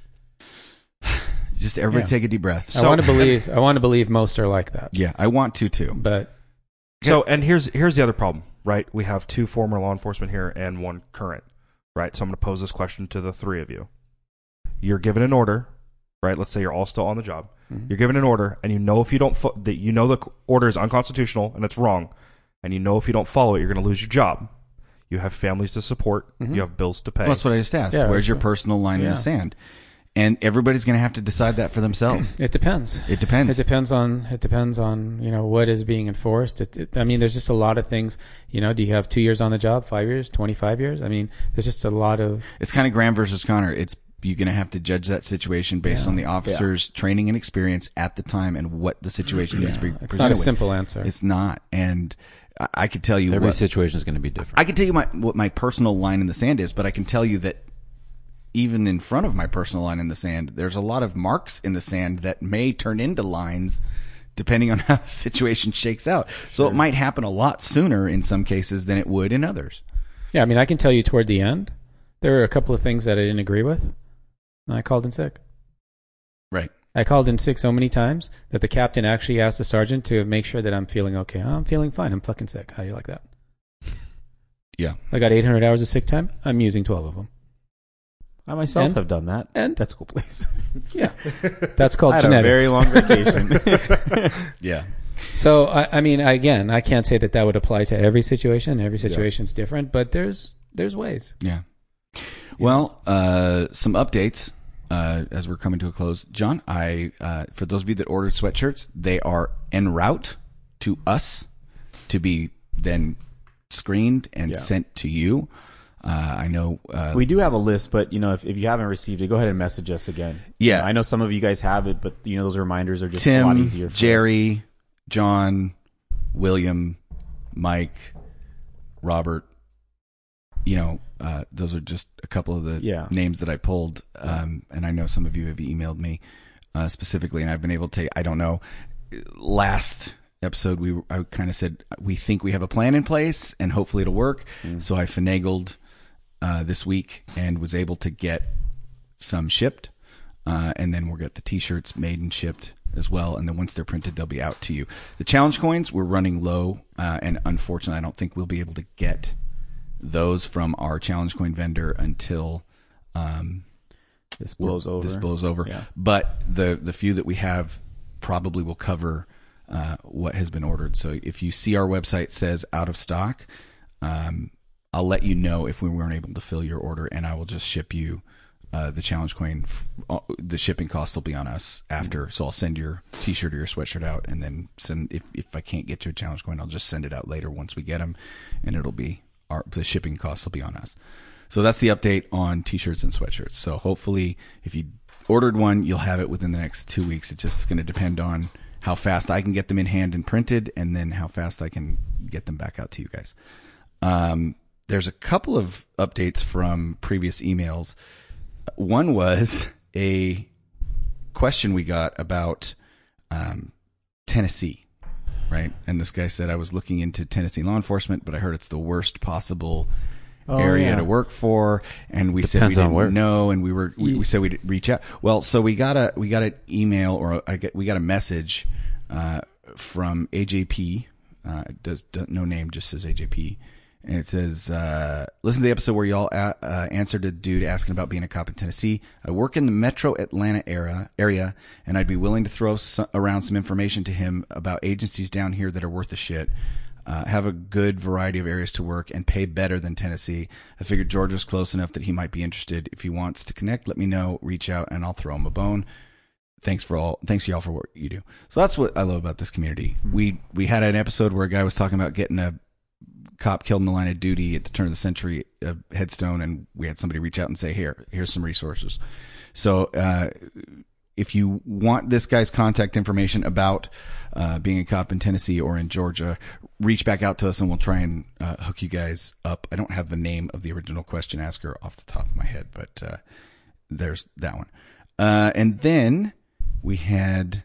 A: Just everybody
B: Yeah.
A: take a deep breath.
B: I want to believe. I want to believe most are like that.
A: Yeah, I want to too.
B: But
C: So, and here's here's the other problem, right? We have two former law enforcement here and one current, right? So I'm going to pose this question to the three of you. You're given an order, right? Let's say you're all still on the job.
B: Mhm.
C: You're given an order, and you know if you don't fo- that you know the order is unconstitutional and it's wrong, and you know if you don't follow it, you're going to lose your job. You have families to support.
B: Mhm.
C: You have bills to pay.
A: Well, that's what I just asked.
B: Yeah,
A: Where's
B: that's
A: your
B: right.
A: personal line in
B: Yeah.
A: the sand? And everybody's going to have to decide that for themselves.
B: it depends.
A: It depends.
B: It depends on. It depends on you know what is being enforced. It, it, I mean, there's just a lot of things. You know, do you have two years on the job, five years, twenty-five years? I mean, there's just a lot of.
A: It's kind of Graham versus Connor. It's you're going to have to judge that situation based
B: Yeah.
A: on the officer's training and experience at the time and what the situation is. Pre-
B: It's not a
A: presented with.
B: simple answer.
A: It's not. And I, I could tell you
E: Every
A: what,
E: situation is going to be different.
A: I can tell you my what my personal line in the sand is, but I can tell you that even in front of my personal line in the sand, there's a lot of marks in the sand that may turn into lines depending on how the situation shakes out. So it might happen a lot sooner in some cases than it would in others.
B: Yeah, I mean, I can tell you toward the end, there were a couple of things that I didn't agree with, and I called in sick.
A: Right.
B: I called in sick so many times that the captain actually asked the sergeant to make sure that I'm feeling okay. I'm feeling fine. I'm fucking sick. How do you like that?
A: Yeah.
B: I got eight hundred hours of sick time. I'm using twelve of them.
D: I myself
B: And-
D: have done that.
B: and-
D: That's a cool place.
B: Yeah. That's called
D: I had
B: genetics.
D: a very long vacation.
A: Yeah.
B: So, I, I mean, again, I can't say that that would apply to every situation. Every situation's different, but there's there's ways.
A: Yeah. Well, uh, some updates uh, as we're coming to a close. John, I uh, for those of you that ordered sweatshirts, they are en route to us to be then screened and
D: Yeah.
A: sent to you. Uh, I know uh,
D: We do have a list, but you know, if, if you haven't received it, go ahead and message us again.
A: Yeah.
D: You know, I know some of you guys have it, but you know, those reminders are just a lot
A: Tim,
D: easier. For
A: Jerry,
D: us.
A: John, William, Mike, Robert. You know, uh, those are just a couple of the
D: Yeah.
A: names that I pulled. Um, and I know some of you have emailed me uh, specifically, and I've been able to. I don't know. Last episode, we were, I kind of said we think we have a plan in place, and hopefully it'll work.
D: Mm.
A: So I finagled uh, this week and was able to get some shipped, uh, and then we'll get the T-shirts made and shipped as well. And then once they're printed, they'll be out to you. The challenge coins, we're running low, uh, and unfortunately, I don't think we'll be able to get those from our challenge coin vendor until um,
D: This blows over.
A: This blows over.
D: Yeah.
A: But the the few that we have probably will cover uh, what has been ordered. So if you see our website says out of stock, um, I'll let you know if we weren't able to fill your order, and I will just ship you uh, the challenge coin. The shipping cost will be on us after. So I'll send your T-shirt or your sweatshirt out, and then send if if I can't get you a challenge coin, I'll just send it out later once we get them, and it'll be our the shipping costs will be on us. So that's the update on T-shirts and sweatshirts. So hopefully, if you ordered one, you'll have it within the next two weeks. It's just going to depend on how fast I can get them in hand and printed, and then how fast I can get them back out to you guys. Um, there's a couple of updates from previous emails. One was a question we got about um, Tennessee, right? And this guy said, I was looking into Tennessee law enforcement, but I heard it's the worst possible
D: Oh,
A: area
D: yeah.
A: to work for, and we
E: Depends
A: said we
E: on
A: didn't
E: where.
A: know, and we were we, we said we'd reach out. Well, so we got a we got an email or I get we got a message uh, from A J P. Uh, it does, does no name, just says A J P, and it says, uh, "Listen to the episode where y'all a- uh, answered a dude asking about being a cop in Tennessee. I work in the Metro Atlanta area area, and I'd be willing to throw so- around some information to him about agencies down here that are worth a shit." Uh, have a good variety of areas to work and pay better than Tennessee. I figured Georgia's close enough that he might be interested. If he wants to connect, let me know, reach out, and I'll throw him a bone. Thanks for all, thanks y'all for what you do. So that's what I love about this community. We, we had an episode where a guy was talking about getting a cop killed in the line of duty at the turn of the century, a headstone, and we had somebody reach out and say, here, here's some resources. So, uh, if you want this guy's contact information about uh, being a cop in Tennessee or in Georgia, reach back out to us and we'll try and uh, hook you guys up. I don't have the name of the original question asker off the top of my head, but uh, there's that one. Uh, and then we had,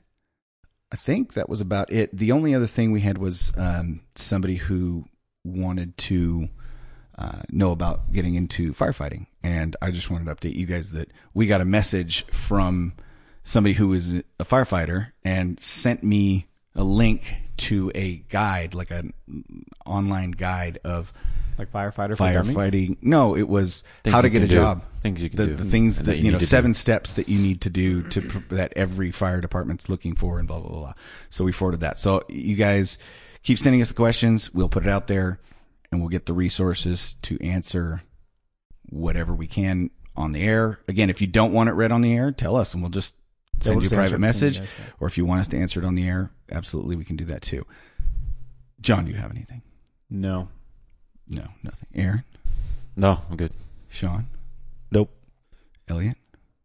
A: I think that was about it. The only other thing we had was um, somebody who wanted to uh, know about getting into firefighting. And I just wanted to update you guys that we got a message from somebody who is a firefighter and sent me a link to a guide, like an online guide of
D: Like firefighter for dummies?
A: firefighting. No, it was
E: Things
A: how to
E: you
A: get
E: can
A: a
E: do.
A: job.
E: Things you can
A: the,
E: do.
A: The things
E: And
A: that,
E: that you
A: you know,
E: need to
A: seven
E: do.
A: steps that you need to do to pr- that every fire department's looking for, and blah blah blah blah. So we forwarded that. So you guys keep sending us the questions. We'll put it out there, and we'll get the resources to answer whatever we can on the air. Again, if you don't want it read on the air, tell us, and we'll just
D: Yeah,
A: send
D: we'll
A: you
D: just
A: a
D: answer
A: private
D: it
A: message.
D: from you guys, yeah.
A: Or if you want us to answer it on the air, absolutely, we can do that too. John, do you have anything?
D: No.
A: No, nothing. Aaron,
E: No, I'm good.
A: Sean,
C: Nope.
A: Elliot.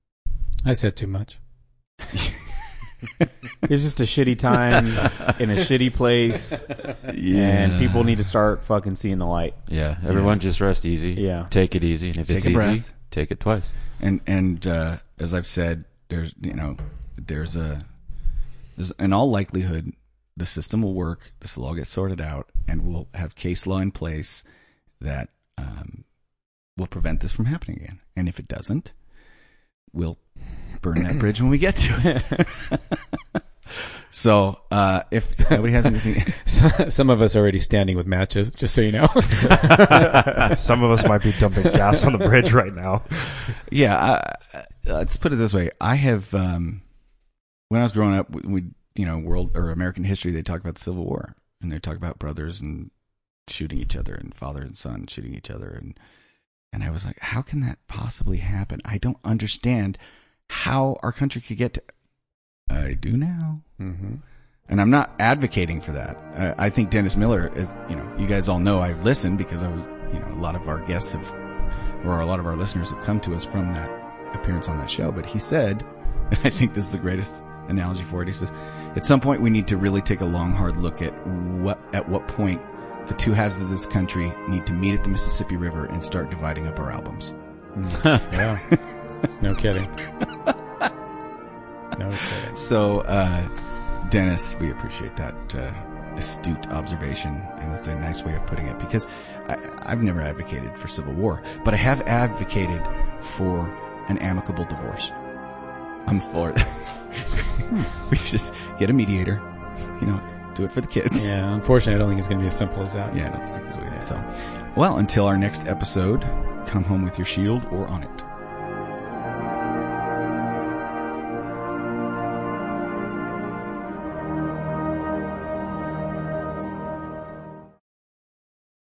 B: I said too much.
D: It's just a shitty time in a shitty place, and people need to start fucking seeing the light.
E: Yeah, everyone just rest easy.
D: Yeah.
E: Take it easy. And if
A: Take
E: it's
A: a
E: easy,
A: breath.
E: take it twice.
A: And and uh, as I've said, there's you know there's a there's in all likelihood the system will work. This will all get sorted out, and we'll have case law in place that um, will prevent this from happening again. And if it doesn't, we'll burn that bridge when we get to it. So uh, if nobody has anything,
B: So- Some of us are already standing with matches, just so you know.
C: Some of us might be dumping gas on the bridge right now.
A: yeah, I, let's put it this way. I have um, when I was growing up, we, we you know world or American history. They talk about the Civil War, and they talk about brothers and shooting each other, and father and son shooting each other, and and I was like, how can that possibly happen? I don't understand how our country could get to. I do now.
B: Mm-hmm.
A: And I'm not advocating for that. I, I think Dennis Miller is, you know, you guys all know I listen because I was, you know, a lot of our guests have or a lot of our listeners have come to us from that appearance on that show. But he said, and I think this is the greatest analogy for it. He says, at some point we need to really take a long, hard look at what, at what point the two halves of this country need to meet at the Mississippi River and start dividing up our albums.
B: Yeah. No kidding. No kidding.
A: So, uh, Dennis, we appreciate that, uh, astute observation, and that's a nice way of putting it, because I, I've never advocated for civil war, but I have advocated for an amicable divorce. I'm for it. We just get a mediator, you know, do it for the kids.
B: Yeah, unfortunately, I don't think it's going to be as simple as that.
A: Yeah, I don't think it's really. So, well, until our next episode, come home with your shield or on it.